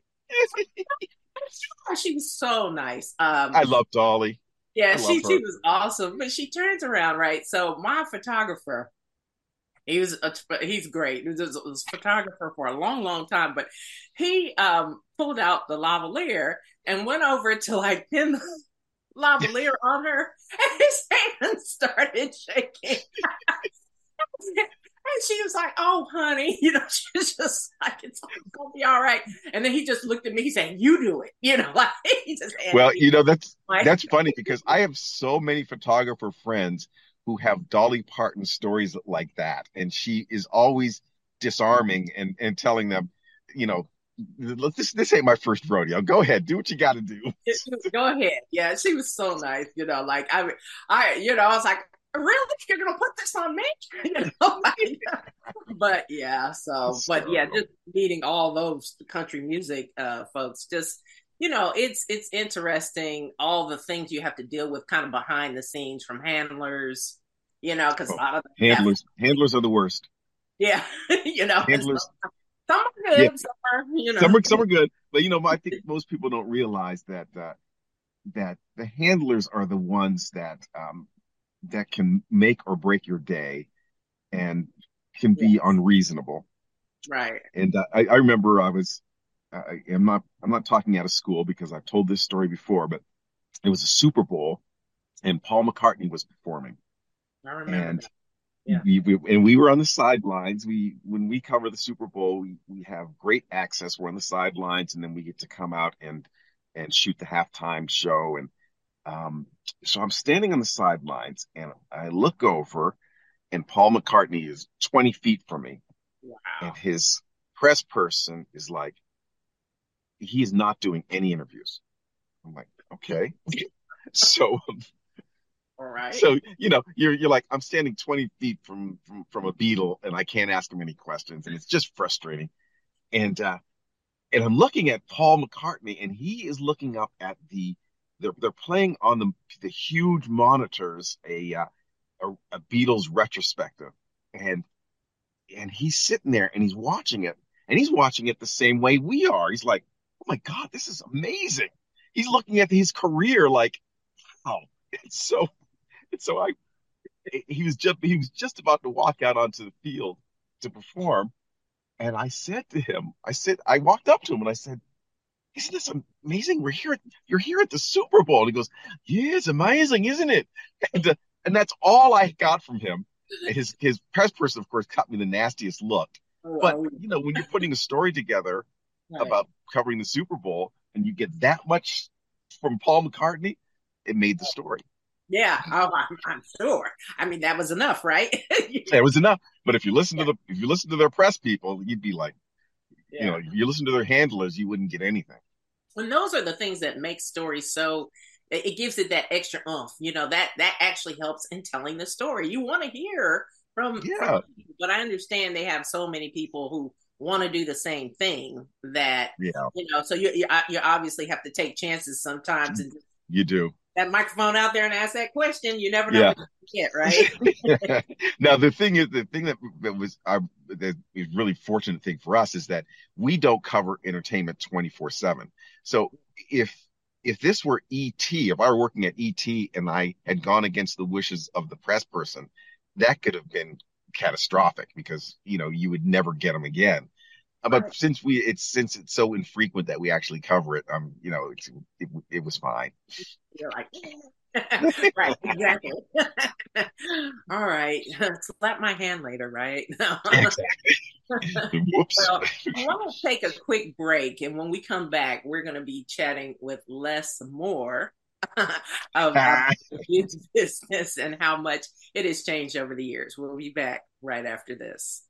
A: She was so nice. Um,
B: I love Dolly.
A: yeah,
B: I love
A: she she
B: her.
A: was awesome. But she turns around, right? So my photographer, he was a, he's great. He was, was a photographer for a long, long time. But he um, pulled out the lavalier and went over to like pin the lavalier on her, and his hand started shaking. And she was like, "Oh, honey," you know, she was just like, "It's gonna be all right." And then he just looked at me. He said, "You do it," you know, like he just handed
B: Well,
A: me
B: you know, that's
A: my.
B: that's funny because I have so many photographer friends who have Dolly Parton stories like that, and she is always disarming and and telling them, you know, this this ain't my first rodeo. Go ahead, do what you got to do.
A: Go ahead. Yeah, she was so nice. You know, like I, I, you know, I was like, "Really, you're gonna put this on me?" You know, like, but yeah. So, but yeah,
B: Hysterical.
A: just meeting all those country music uh, folks, just you know, it's it's interesting all the things you have to deal with, kind of behind the scenes from handlers. You know, because a
B: Oh,
A: lot of them have,
B: handlers, handlers are the worst.
A: yeah, you know, and some,
B: Handlers,
A: some are
B: yeah,
A: good, some are, you
B: some
A: know,
B: are some are good, but you know, I think most people don't realize that uh, that the handlers are the ones that um, that can make or break your day and can
A: yeah,
B: be unreasonable.
A: right,
B: And uh, I, I remember I was, I, I'm not, I'm not talking out of school because I've told this story before, but it was a Super Bowl and Paul McCartney was performing,
A: I remember
B: and
A: that. Yeah,
B: we, we and we were on the sidelines. We when we cover the Super Bowl, we we have great access. We're on the sidelines, and then we get to come out and and shoot the halftime show. And um, so I'm standing on the sidelines, and I look over, and Paul McCartney is twenty feet from me, and
A: wow,
B: his press person is like, he is not doing any interviews. I'm like, okay. So,
A: all right,
B: so you know, you're you're like, I'm standing twenty feet from from from a Beatle, and I can't ask him any questions, and it's just frustrating. And uh, and I'm looking at Paul McCartney, and he is looking up at the they're they're playing on the the huge monitors a uh, a, a Beatles retrospective, and and he's sitting there and he's watching it, and he's watching it the same way we are. He's like, oh my God, this is amazing. He's looking at his career like, oh, it's so, it's so I, he was just, he was just about to walk out onto the field to perform. And I said to him, I said, I walked up to him and I said, isn't this amazing? We're here, at, you're here at the Super Bowl. And he goes, yeah, it's amazing, isn't it? And, uh, and that's all I got from him. And his, his press person, of course, cut me the nastiest look.
A: oh,
B: But,
A: oh,
B: you know, when you're putting a story together
A: right.
B: about covering the Super Bowl and you get that much from Paul McCartney, it made the story.
A: Yeah, oh, I'm, I'm sure. I mean, that was enough, right?
B: It was enough. But if you listen to the if you listen to their press people, you'd be like, you know,
A: Yeah.
B: if you listen to their handlers, you wouldn't get anything.
A: And those are the things that make stories so it gives it that extra oomph. You know, that that actually helps in telling the story. You want to hear from from
B: Yeah,
A: people, but I understand they have so many people who want to do the same thing that
B: yeah,
A: you know. So you you, you obviously have to take chances sometimes and
B: you do.
A: that microphone out there and ask that question. You never know
B: Yeah.
A: what you get, right?
B: Now the thing is, the thing that that was our that is really fortunate thing for us is that we don't cover entertainment twenty-four seven. So if if this were E T, if I were working at E T and I had gone against the wishes of the press person, that could have been catastrophic because you know you would never get them again. Uh, But
A: Right.
B: since we it's since it's so infrequent that we actually cover it, um, you know, it's, it it was fine.
A: You're like, right, exactly. All right. Slap my hand later, right?
B: Exactly. Whoops.
A: Well, I want to take a quick break. And when we come back, we're going to be chatting with Les Moore of, of the news business and how much it has changed over the years. We'll be back right after this.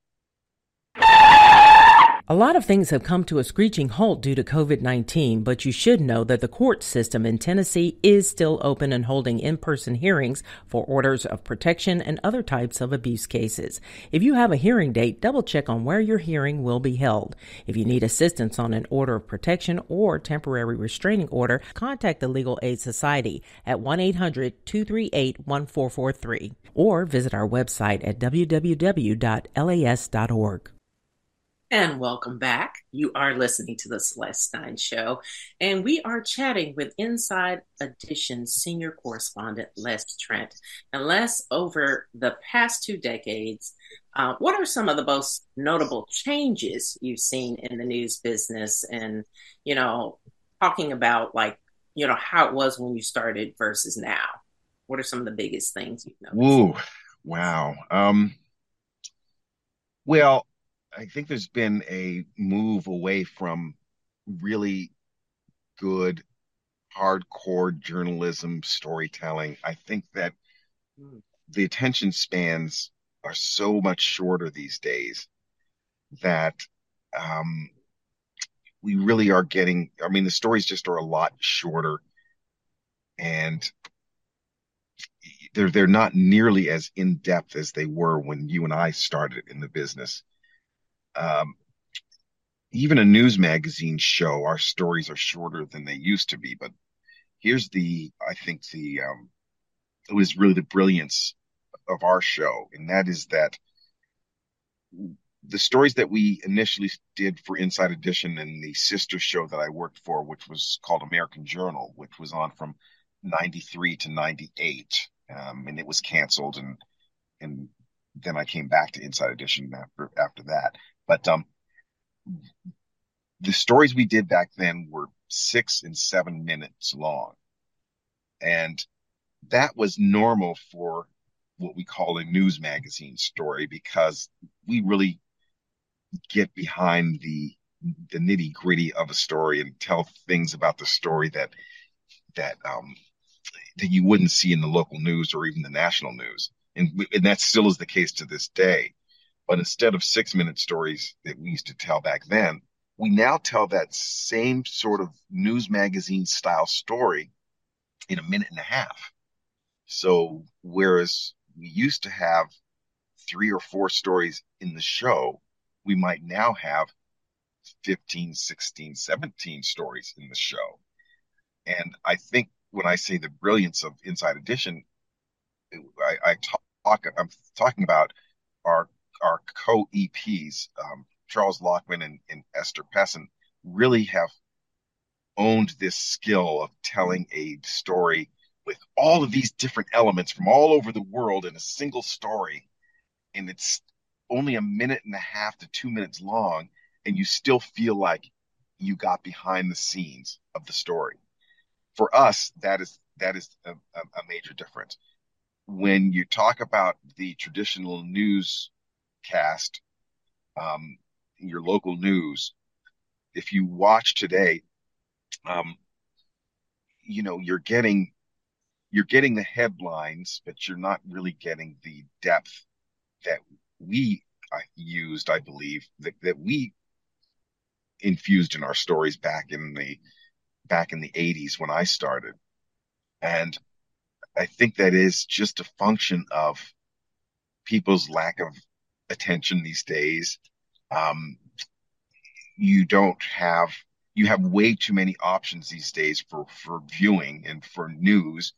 A: A lot of things have come to a screeching halt due to COVID nineteen, but you should know that the court system in Tennessee is still open and holding in-person hearings for orders of protection and other types of abuse cases. If you have a hearing date, double check on where your hearing will be held. If you need assistance on an order of protection or temporary restraining order, contact the Legal Aid Society at one eight hundred two three eight one four four three or visit our website at w w w dot l a s dot org. And welcome back. You are listening to the Celeste Stein Show, and we are chatting with Inside Edition senior correspondent Les Trent. And Les, over the past two decades, uh, what are some of the most notable changes you've seen in the news business? And, you know, talking about like, you know, how it was when you started versus now. What are some of the biggest things you've noticed?
B: Ooh, wow. Um, well, I think there's been a move away from really good, hardcore journalism storytelling. I think that
A: Mm.
B: the attention spans are so much shorter these days that um, we really are getting, I mean, the stories just are a lot shorter and they're they're not nearly as in depth as they were when you and I started in the business. Um, even a news magazine show, our stories are shorter than they used to be. But here's the, I think the, um, it was really the brilliance of our show, and that is that the stories that we initially did for Inside Edition and the sister show that I worked for, which was called American Journal, which was on from ninety-three to ninety-eight, um, and it was canceled, and and then I came back to Inside Edition after after that. But um, the stories we did back then were six and seven minutes long. And that was normal for what we call a news magazine story because we really get behind the the nitty gritty of a story and tell things about the story that that um that you wouldn't see in the local news or even the national news. And, we, and that still is the case to this day. But instead of six minute stories that we used to tell back then, we now tell that same sort of news magazine style story in a minute and a half. So whereas we used to have three or four stories in the show, we might now have fifteen, sixteen, seventeen stories in the show. And I think when I say the brilliance of Inside Edition, I, I talk, I'm talking about our our co-E Ps, um, Charles Lockman and, and Esther Pesson, really have owned this skill of telling a story with all of these different elements from all over the world in a single story. And it's only a minute and a half to two minutes long, and you still feel like you got behind the scenes of the story. For us, that is that is a, a major difference. When you talk about the traditional newscast, um, your local news, if you watch today, um, you know, you're getting you're getting the headlines, but you're not really getting the depth that we uh, used, I believe, that, that we infused in our stories back in the back in the eighties when I started. And I think that is just a function of people's lack of attention these days. Um, you don't have you have way too many options these days for for viewing and for news.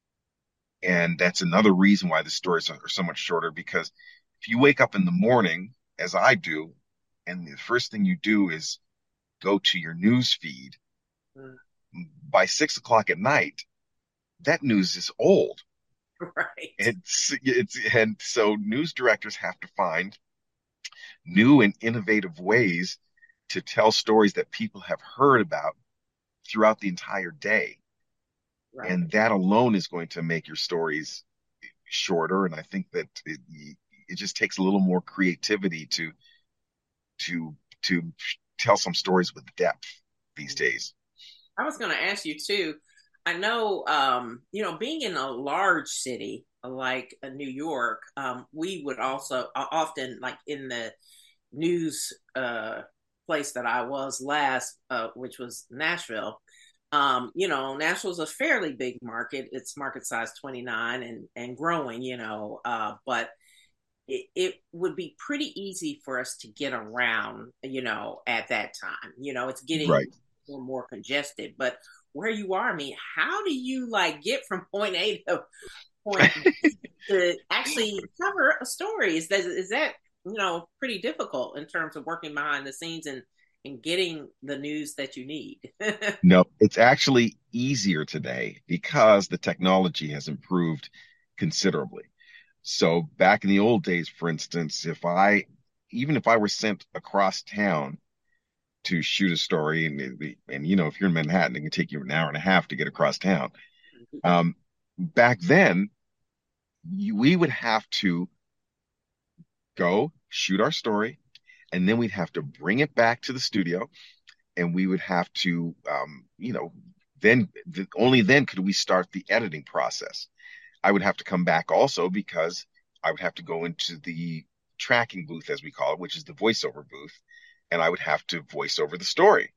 B: And that's another reason why the stories are so much shorter, because if you wake up in the morning, as I do, and the first thing you do is go to your news feed, mm. by six o'clock at night, that news is old.
A: Right.
B: It's, it's, and so news directors have to find new and innovative ways to tell stories that people have heard about throughout the entire day. Right. And that alone is going to make your stories shorter. And I think that it, it just takes a little more creativity to, to, to tell some stories with depth these days.
A: I was going to ask you too, I know, um, you know, being in a large city like uh, New York, um, we would also uh, often, like in the news uh, place that I was last, uh, which was Nashville. Um, you know, Nashville's a fairly big market. It's market size twenty-nine and and growing. You know, uh, but it, it would be pretty easy for us to get around, you know, at that time. You know, it's getting
B: Right.
A: more, more congested, but where you are, I mean, how do you like get from point A to point B to actually cover a story? Is that, is that, you know, pretty difficult in terms of working behind the scenes and, and getting the news that you need?
B: No, it's actually easier today because the technology has improved considerably. So back in the old days, for instance, if I, even if I were sent across town to shoot a story, and it- and you know, if you're in Manhattan, it can take you an hour and a half to get across town. Um, Back then, you, we would have to go shoot our story, and then we'd have to bring it back to the studio, and we would have to, um, you know, then th only then could we start the editing process. I would have to come back also because I would have to go into the tracking booth, as we call it, which is the voiceover booth, and I would have to voice over the story.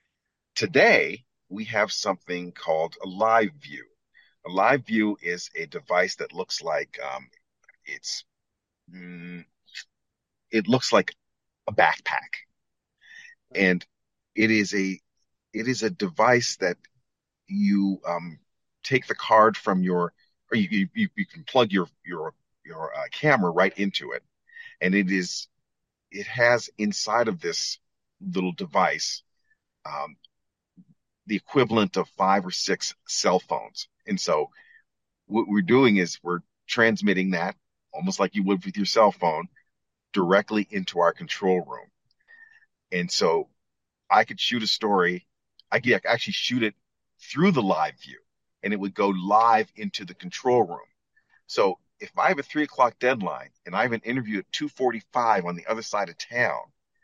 B: Today, we have something called a live view. A live view is a device that looks like um, it's mm, it looks like a backpack, and it is a it is a device that you um, take the card from your or you you, you can plug your your your uh, camera right into it, and it is it has inside of this little device um, the equivalent of five or six cell phones. And so what we're doing is we're transmitting that almost like you would with your cell phone directly into our control room. And so I could shoot a story. I could actually shoot it through the live view and it would go live into the control room. So if I have a three o'clock deadline and I have an interview at two forty-five on the other side of town,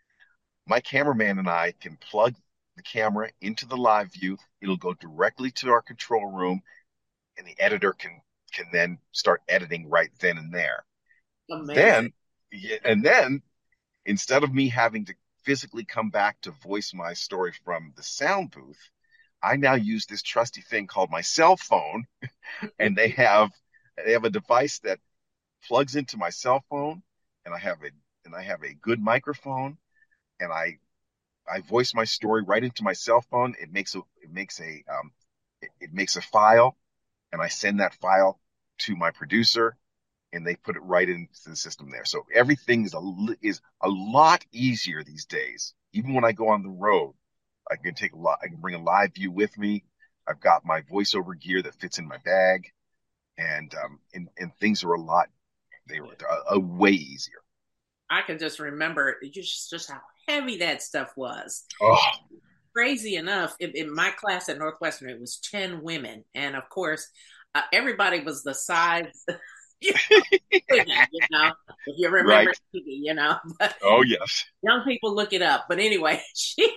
B: my cameraman and I can plug the camera into the live view. It'll go directly to our control room and the editor can can then start editing right then and there.
A: Amazing.
B: Then, yeah, and then instead of me having to physically come back to voice my story from the sound booth, I now use this trusty thing called my cell phone, and they have they have a device that plugs into my cell phone, and I have a and I have a good microphone, and I I voice my story right into my cell phone. It makes a it makes a um, it, it makes a file, and I send that file to my producer, and they put it right into the system there. So everything is a is a lot easier these days. Even when I go on the road, I can take a lot. I can bring a live view with me. I've got my voiceover gear that fits in my bag, and um, and and things are a lot. They were a, a way easier.
A: I can just remember just just how heavy that stuff was.
B: Oh,
A: Crazy enough, in, in my class at Northwestern, it was ten women. And of course, uh, everybody was the size, you know, you know, if you remember,
B: right.
A: you know, but
B: Oh yes.
A: young people look it up. But anyway, she,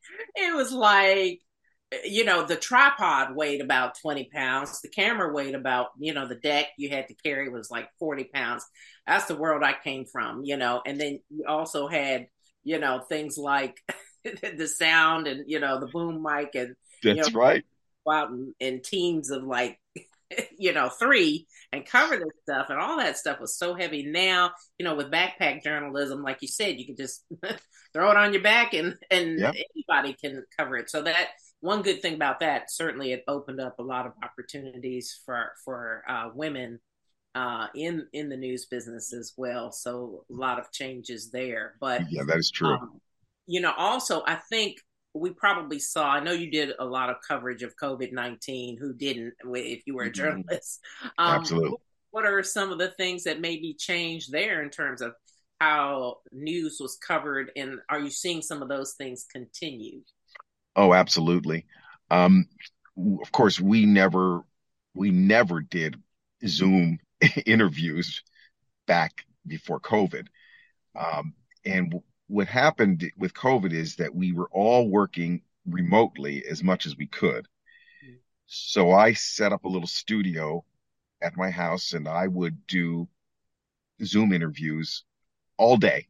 A: it was like, you know, the tripod weighed about twenty pounds. The camera weighed about, you know, the deck you had to carry was like forty pounds. That's the world I came from, you know. And then you also had, you know, things like the sound and, you know, the boom mic and, you know,
B: That's right.
A: go out in, in teams of like, you know, three and cover this stuff. And all that stuff was so heavy. Now, you know, with backpack journalism, like you said, you can just throw it on your back and, and
B: Yeah.
A: anybody can cover it. So that one good thing about that, certainly it opened up a lot of opportunities for, for uh, women uh, in, in the news business as well. So a lot of changes there. But,
B: Yeah, that is true.
A: um, you know, also, I think we probably saw, I know you did a lot of coverage of COVID nineteen. Who didn't, if you were a
B: Mhm.
A: journalist? Um,
B: Absolutely.
A: what are some of the things that maybe changed there in terms of how news was covered? And are you seeing some of those things continue?
B: Oh, absolutely. Um, w- of course, we never we never did Zoom interviews back before COVID. Um, and w- what happened with COVID is that we were all working remotely as much as we could. So I set up a little studio at my house and I would do Zoom interviews all day.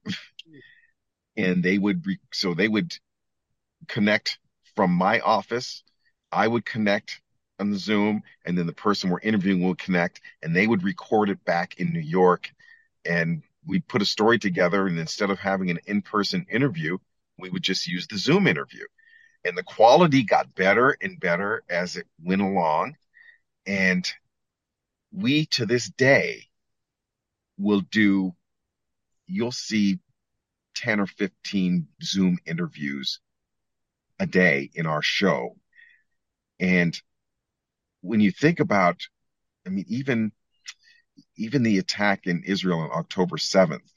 B: And they would, re- so they would connect from my office. I would connect on the Zoom, and then the person we're interviewing would connect, and they would record it back in New York. And we'd put a story together. And instead of having an in-person interview, we would just use the Zoom interview. And the quality got better and better as it went along. And we, to this day, will do, you'll see ten or fifteen Zoom interviews a day in our show. And when you think about, I mean, even even the attack in Israel on October seventh,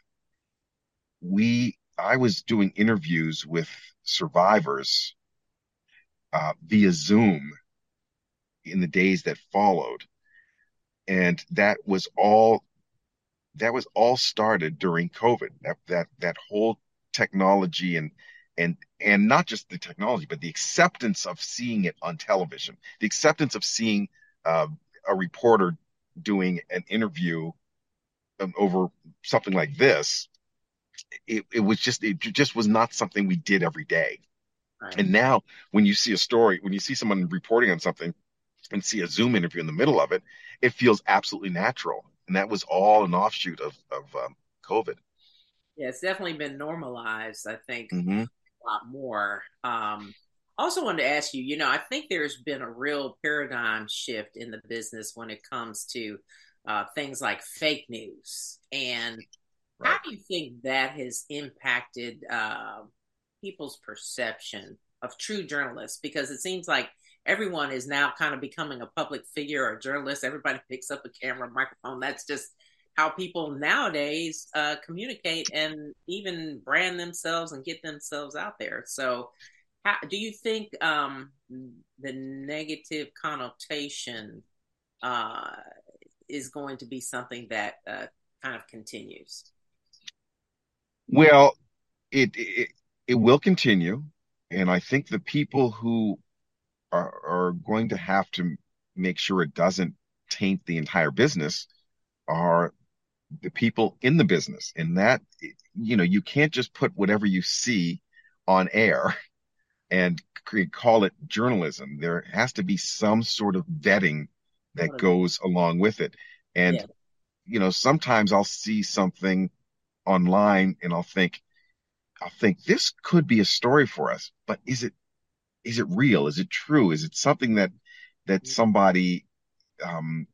B: we I was doing interviews with survivors uh, via Zoom in the days that followed, and that was all that was all started during COVID. That that that whole technology and and and not just the technology, but the acceptance of seeing it on television, the acceptance of seeing uh, a reporter doing an interview um, over something like this. It, it was just it just was not something we did every day.
A: Right.
B: And now, when you see a story, when you see someone reporting on something and see a Zoom interview in the middle of it, it feels absolutely natural. And that was all an offshoot of of um, COVID.
A: Yeah, it's definitely been normalized, I think,
B: Hmm.
A: a lot more. Um, also wanted to ask you, you know, I think there's been a real paradigm shift in the business when it comes to uh, things like fake news. And how
B: Right.
A: do you think that has impacted uh, people's perception of true journalists? Because it seems like everyone is now kind of becoming a public figure or journalist. Everybody picks up a camera, microphone. That's just how people nowadays uh, communicate and even brand themselves and get themselves out there. So, how, do you think um, the negative connotation uh, is going to be something that uh, kind of continues?
B: Well, it, it it will continue, and I think the people who are are going to have to make sure it doesn't taint the entire business are the people in the business. And that, you know, you can't just put whatever you see on air and c- call it journalism. There has to be some sort of vetting that
A: Totally.
B: goes along with it. And,
A: Yeah.
B: you know, sometimes I'll see something online and I'll think, I'll think this could be a story for us, but is it, is it real? Is it true? Is it something that, that somebody, um,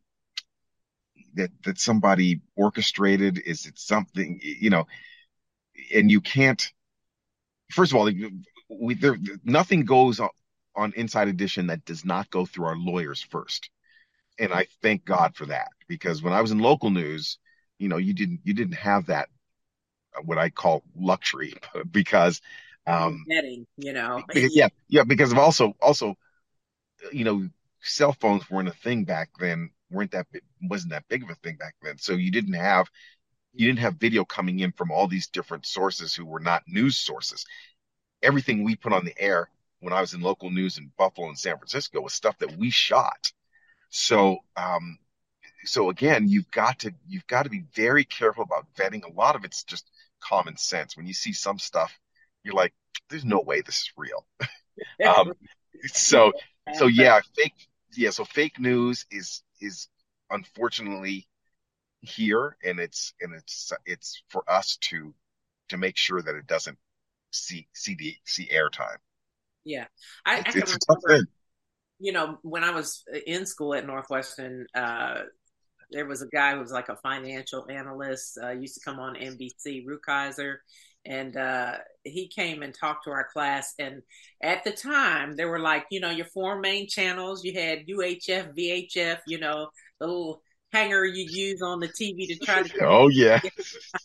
B: that, that somebody orchestrated? Is it something, you know, and you can't, first of all, we, there, nothing goes on, on Inside Edition that does not go through our lawyers first. And I thank God for that, because when I was in local news, you know, you didn't, you didn't have that, uh, what I call luxury, because,
A: You're
B: um,
A: getting, you know,
B: because, yeah, yeah, because of also, also, you know, cell phones weren't a thing back then, weren't that, big, wasn't that big of a thing back then. So you didn't have, you didn't have video coming in from all these different sources who were not news sources. Everything we put on the air when I was in local news in Buffalo and San Francisco was stuff that we shot. So, um, so again, you've got to you've got to be very careful about vetting. A lot of it's just common sense. When you see some stuff, you're like, "There's no way this is real." Um, so, so yeah, fake, yeah. So fake news is is unfortunately here, and it's and it's it's for us to to make sure that it doesn't see see the see airtime.
A: Yeah, I, I
B: It's
A: can
B: it's a tough
A: remember,
B: thing.
A: you know, when I was in school at Northwestern, uh, there was a guy who was like a financial analyst, uh, used to come on N B C, Rukeyser, and uh, he came and talked to our class. And at the time, there were like, you know, your four main channels. You had U H F, V H F, you know, the little hanger you use on the T V to try to
B: Oh yeah.
A: connect.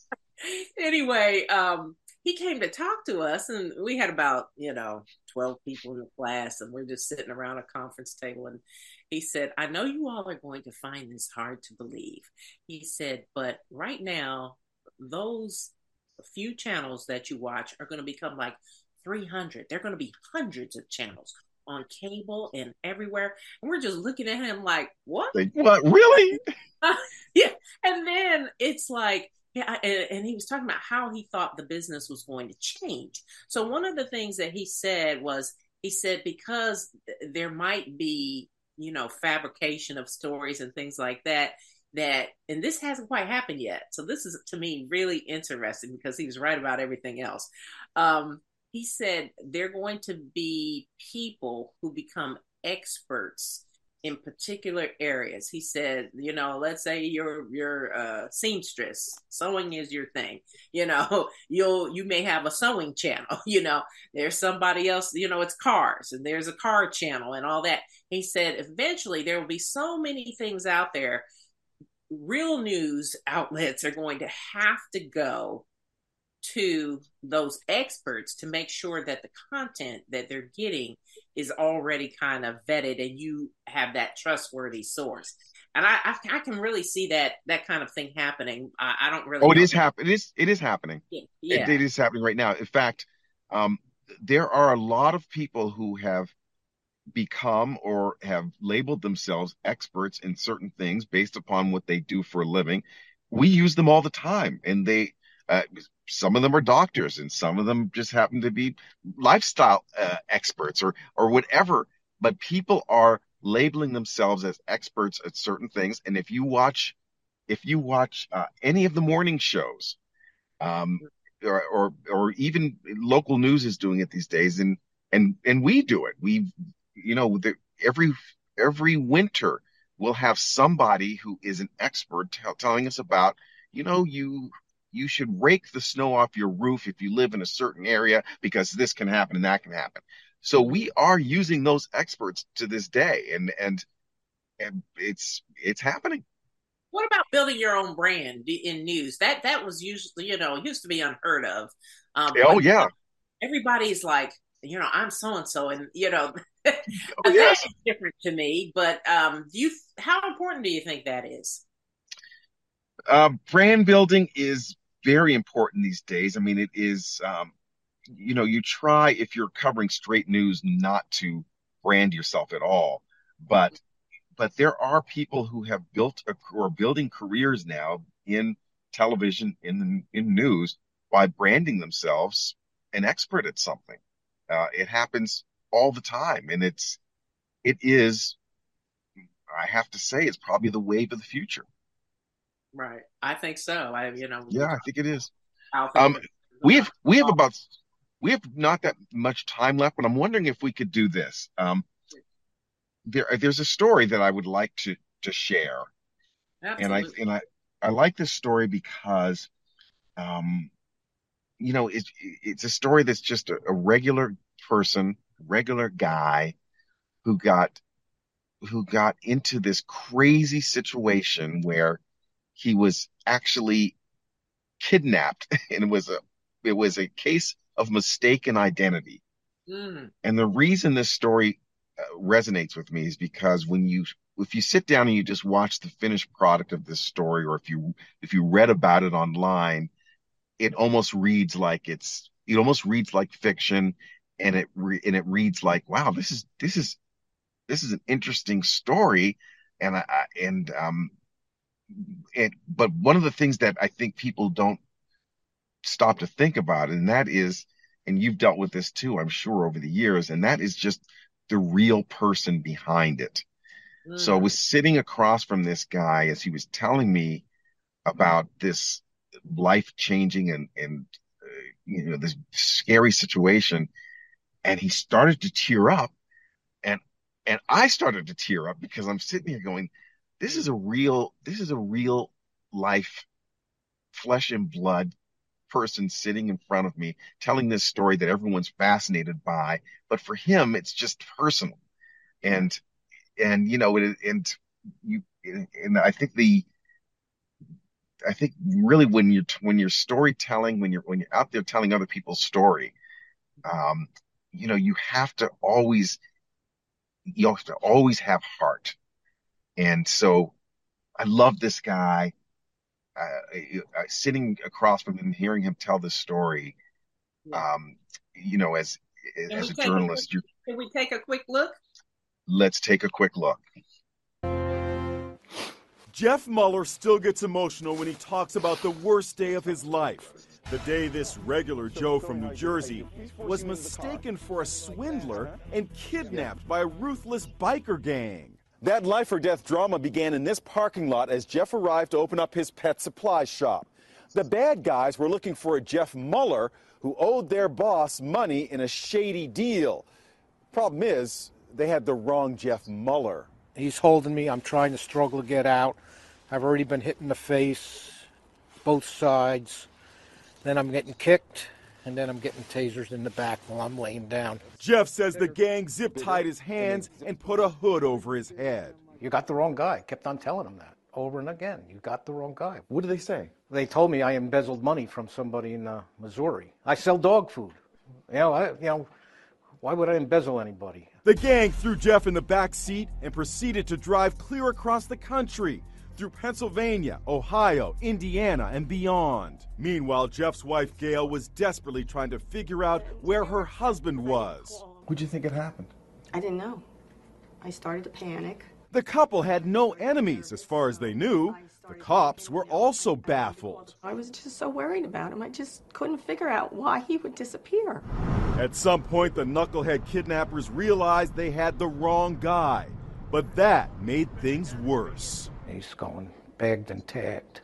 A: Anyway, um, he came to talk to us, and we had about, you know, twelve people in the class, and we're just sitting around a conference table. And he said, I know you all are going to find this hard to believe. He said, but right now, those few channels that you watch are going to become like three hundred. They're going to be hundreds of channels. on cable and everywhere. And we're just looking at him like, what?
B: Like, what? Really?
A: Yeah. And then it's like, yeah, and, and he was talking about how he thought the business was going to change. So one of the things that he said was, he said, because there might be, you know, fabrication of stories and things like that, that, and this hasn't quite happened yet. So this is to me really interesting because he was right about everything else. Um, he said they're going to be people who become experts in particular areas. He said, you know, let's say you're you're a seamstress, sewing is your thing. You know, you'll you may have a sewing channel. You know, there's somebody else. You know, it's cars, and there's a car channel and all that. He said, eventually there will be so many things out there. Real news outlets are going to have to go to those experts to make sure that the content that they're getting is already kind of vetted and you have that trustworthy source. And I, I, I can really see that that kind of thing happening. I, I don't really
B: Oh, it
A: know.
B: is happening. It is, it is happening. It,
A: Yeah.
B: it is happening right now. In fact, um, there are a lot of people who have become or have labeled themselves experts in certain things based upon what they do for a living. We use them all the time, and they, uh, some of them are doctors, and some of them just happen to be lifestyle uh, experts or or whatever. But people are labeling themselves as experts at certain things, and if you watch, if you watch uh, any of the morning shows, um, or, or or even local news is doing it these days, and and and we do it. We, you know, the, every every winter we'll have somebody who is an expert tell, telling us about, you know, you you should rake the snow off your roof if you live in a certain area because this can happen and that can happen. So
A: Mhm.
B: we are using those experts to this day, and and and it's it's happening.
A: What about building your own brand in news? That that was usually, you know, used to be unheard of. Um,
B: Oh
A: but
B: yeah,
A: everybody's like, you know, I'm so and so, and you know,
B: oh
A: that
B: yes.
A: is different to me. But um, do you? How important do you think that is?
B: Uh, brand building is very important these days. I mean, it is, um, you know, you try if you're covering straight news not to brand yourself at all, but but there are people who have built a, or building careers now in television, in in news by branding themselves an expert at something. Uh, it happens all the time, and it's it is, I have to say, it's probably the wave of the future.
A: Right. I think so. I, you know, we
B: Yeah,
A: talk
B: I think it is.
A: how things
B: Um,
A: are
B: we
A: going
B: have we have
A: on.
B: about we have not that much time left, but I'm wondering if we could do this. Um, there there's a story that I would like to to share, and I
A: Absolutely.
B: and I I like this story because um, you know, it's it's a story that's just a, a regular person, regular guy who got who got into this crazy situation where he was actually kidnapped, and it was a it was a case of mistaken identity.
A: Mm,
B: And the reason this story uh, resonates with me is because when you if you sit down and you just watch the finished product of this story, or if you if you read about it online, it almost reads like it's it almost reads like fiction, and it re, and it reads like, wow, this is this is this is an interesting story. And I and um and but one of the things that I think people don't stop to think about, and that is, and you've dealt with this too, I'm sure, over the years, and that is just the real person behind it. So I
A: mm,
B: was sitting across from this guy as he was telling me about this life changing and and uh, you know, this scary situation, and he started to tear up, and and I started to tear up because I'm sitting here going, this is
A: mm.
B: a real this is a real life, flesh and blood person sitting in front of me telling this story that everyone's fascinated by, but for him it's just personal.
A: Yeah.
B: And and you know, and, and you and I think the I think really when you're when you're storytelling, when you're when you're out there telling other people's story, um, you know, you have to always you have to always have heart. And so I love this guy. Uh, uh, sitting across from him, hearing him tell this story.
A: Yeah.
B: Um, you know, as
A: Can
B: as
A: we
B: a
A: take a quick
B: journalist,
A: Can we take a quick look?
B: Let's take a quick look.
C: Jeff Mueller still gets emotional when he talks about the worst day of his life. The day this regular Joe from New Jersey was mistaken for a swindler and kidnapped by a ruthless biker gang. That life or death drama began in this parking lot as Jeff arrived to open up his pet supply shop. The bad guys were looking for a Jeff Mueller who owed their boss money in a shady deal. Problem is, they had the wrong Jeff Mueller.
D: He's holding me. I'm trying to struggle to get out. I've already been hit in the face, both sides. Then I'm getting kicked, and then I'm getting tasers in the back while I'm laying down.
C: Jeff says the gang zip-tied his hands and put a hood over his head.
D: You got the wrong guy. I kept on telling him that over and again. You got the wrong guy.
C: What did they say?
D: They told me I embezzled money from somebody in uh, Missouri. I sell dog food. You know, I, you know, why would I embezzle anybody?
C: The gang threw Jeff in the back seat and proceeded to drive clear across the country through Pennsylvania, Ohio, Indiana, and beyond. Meanwhile, Jeff's wife, Gail, was desperately trying to figure out where her husband was.
E: What'd you think had happened?
F: I didn't know. I started to panic.
C: The couple had no enemies as far as they knew. The cops were also baffled.
F: I was just so worried about him. I just couldn't figure out why he would disappear.
C: At some point, the knucklehead kidnappers realized they had the wrong guy. But that made things worse.
D: He's going bagged and tagged.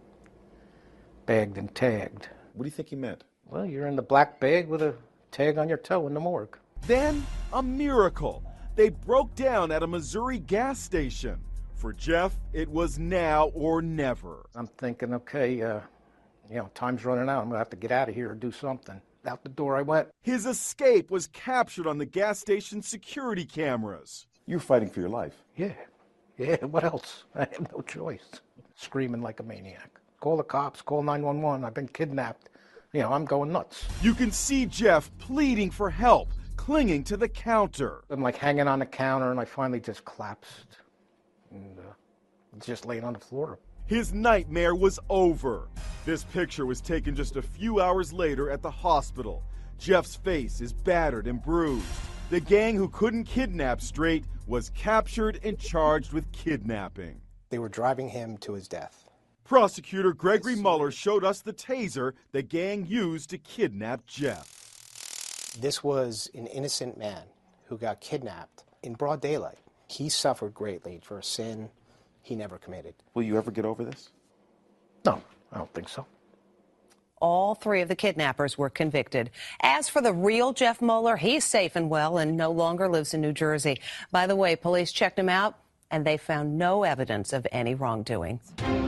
D: Bagged and tagged.
E: What do you think he meant?
D: Well, you're in the black bag with a tag on your toe in the morgue.
C: Then, a miracle. They broke down at a Missouri gas station. For Jeff, it was now or never.
D: I'm thinking, okay, uh, you know, time's running out. I'm going to have to get out of here or do something. Out the door I went.
C: His escape was captured on the gas station security cameras.
E: You were fighting for your life.
D: Yeah. Yeah, what else? I have no choice. Screaming like a maniac. Call the cops, call nine one one. I've been kidnapped. You know, I'm going nuts.
C: You can see Jeff pleading for help, clinging to the counter.
D: I'm like hanging on the counter, and I finally just collapsed. And uh, just laying on the floor.
C: His nightmare was over. This picture was taken just a few hours later at the hospital. Jeff's face is battered and bruised. The gang who couldn't kidnap straight was captured and charged with kidnapping.
G: They were driving him to his death.
C: Prosecutor Gregory Mueller showed us the taser the gang used to kidnap Jeff.
G: This was an innocent man who got kidnapped in broad daylight. He suffered greatly for a sin he never committed.
E: Will you ever get over this?
D: No, I don't think so.
H: All three of the kidnappers were convicted. As for the real Jeff Mueller, he's safe and well and no longer lives in New Jersey. By the way, police checked him out, and they found no evidence of any wrongdoing.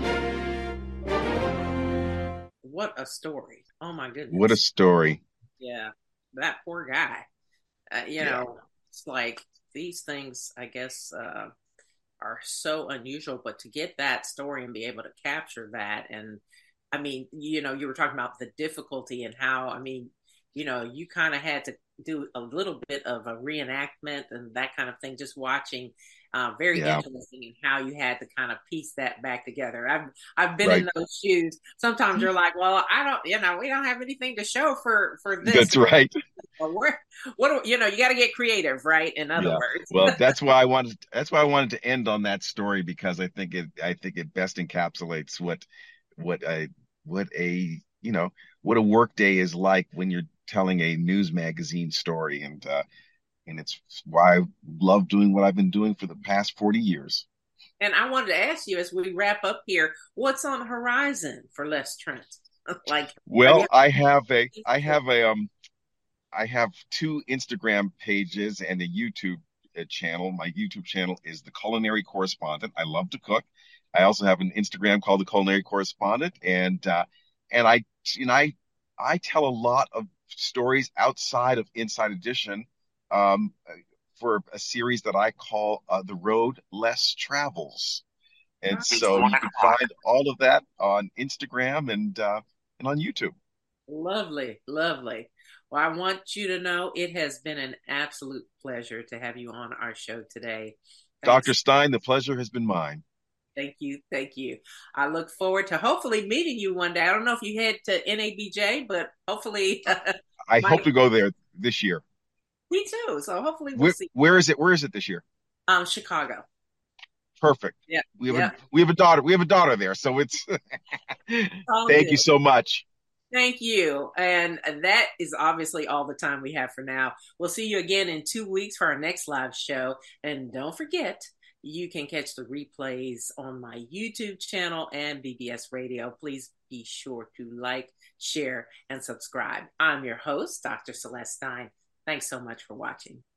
A: What a story. Oh, my goodness.
B: What a story.
A: Yeah, that poor guy. Uh, you
B: Yeah.
A: know, it's like these things, I guess, uh, are so unusual, but to get that story and be able to capture that, and I mean, you know, you were talking about the difficulty and how, I mean, you know, you kind of had to do a little bit of a reenactment and that kind of thing, just watching. Uh, very
B: Yeah.
A: interesting in how you had to kind of piece that back together. I've I've been
B: Right.
A: in those shoes. Sometimes you're like, well, I don't, you know, we don't have anything to show for for this.
B: That's right.
A: Or we're, what do- you know, you got to get creative, right? In other
B: Yeah.
A: words.
B: Well, that's why I wanted. That's why I wanted to end on that story, because I think it. I think it best encapsulates what what a what a you know what a work day is like when you're telling a news magazine story, and uh, and it's why I love doing what I've been doing for the past forty years.
A: And I wanted to ask you as we wrap up here, what's on the horizon for Les Trent? Like,
B: Well, I have a I have a um I have two Instagram pages and a YouTube uh, channel. My YouTube channel is The Culinary Correspondent. I love to cook. I also have an Instagram called The Culinary Correspondent, and uh, and I and I I tell a lot of stories outside of Inside Edition um, for a series that I call uh, The Road Less Travels. And
A: Nice.
B: so you can find all of that on Instagram and uh, and on YouTube.
A: lovely, lovely. Well, I want you to know it has been an absolute pleasure to have you on our show today. Thanks.
B: Doctor Stein, the pleasure has been mine.
A: Thank you. Thank you. I look forward to hopefully meeting you one day. I don't know if you head to N A B J, but hopefully.
B: I
A: Mike-
B: hope to go there this year.
A: Me too. So hopefully we'll
B: Where,
A: see.
B: where is it? Where is it this year?
A: Um, Chicago.
B: Perfect.
A: Yeah.
B: We have
A: yeah.
B: a we have a daughter. We have a daughter there, so it's.
A: All
B: Thank
A: good.
B: you so much.
A: Thank you. And that is obviously all the time we have for now. We'll see you again in two weeks for our next live show. And don't forget, you can catch the replays on my YouTube channel and B B S Radio. Please be sure to like, share, and subscribe. I'm your host, Doctor Celeste Stein. Thanks so much for watching.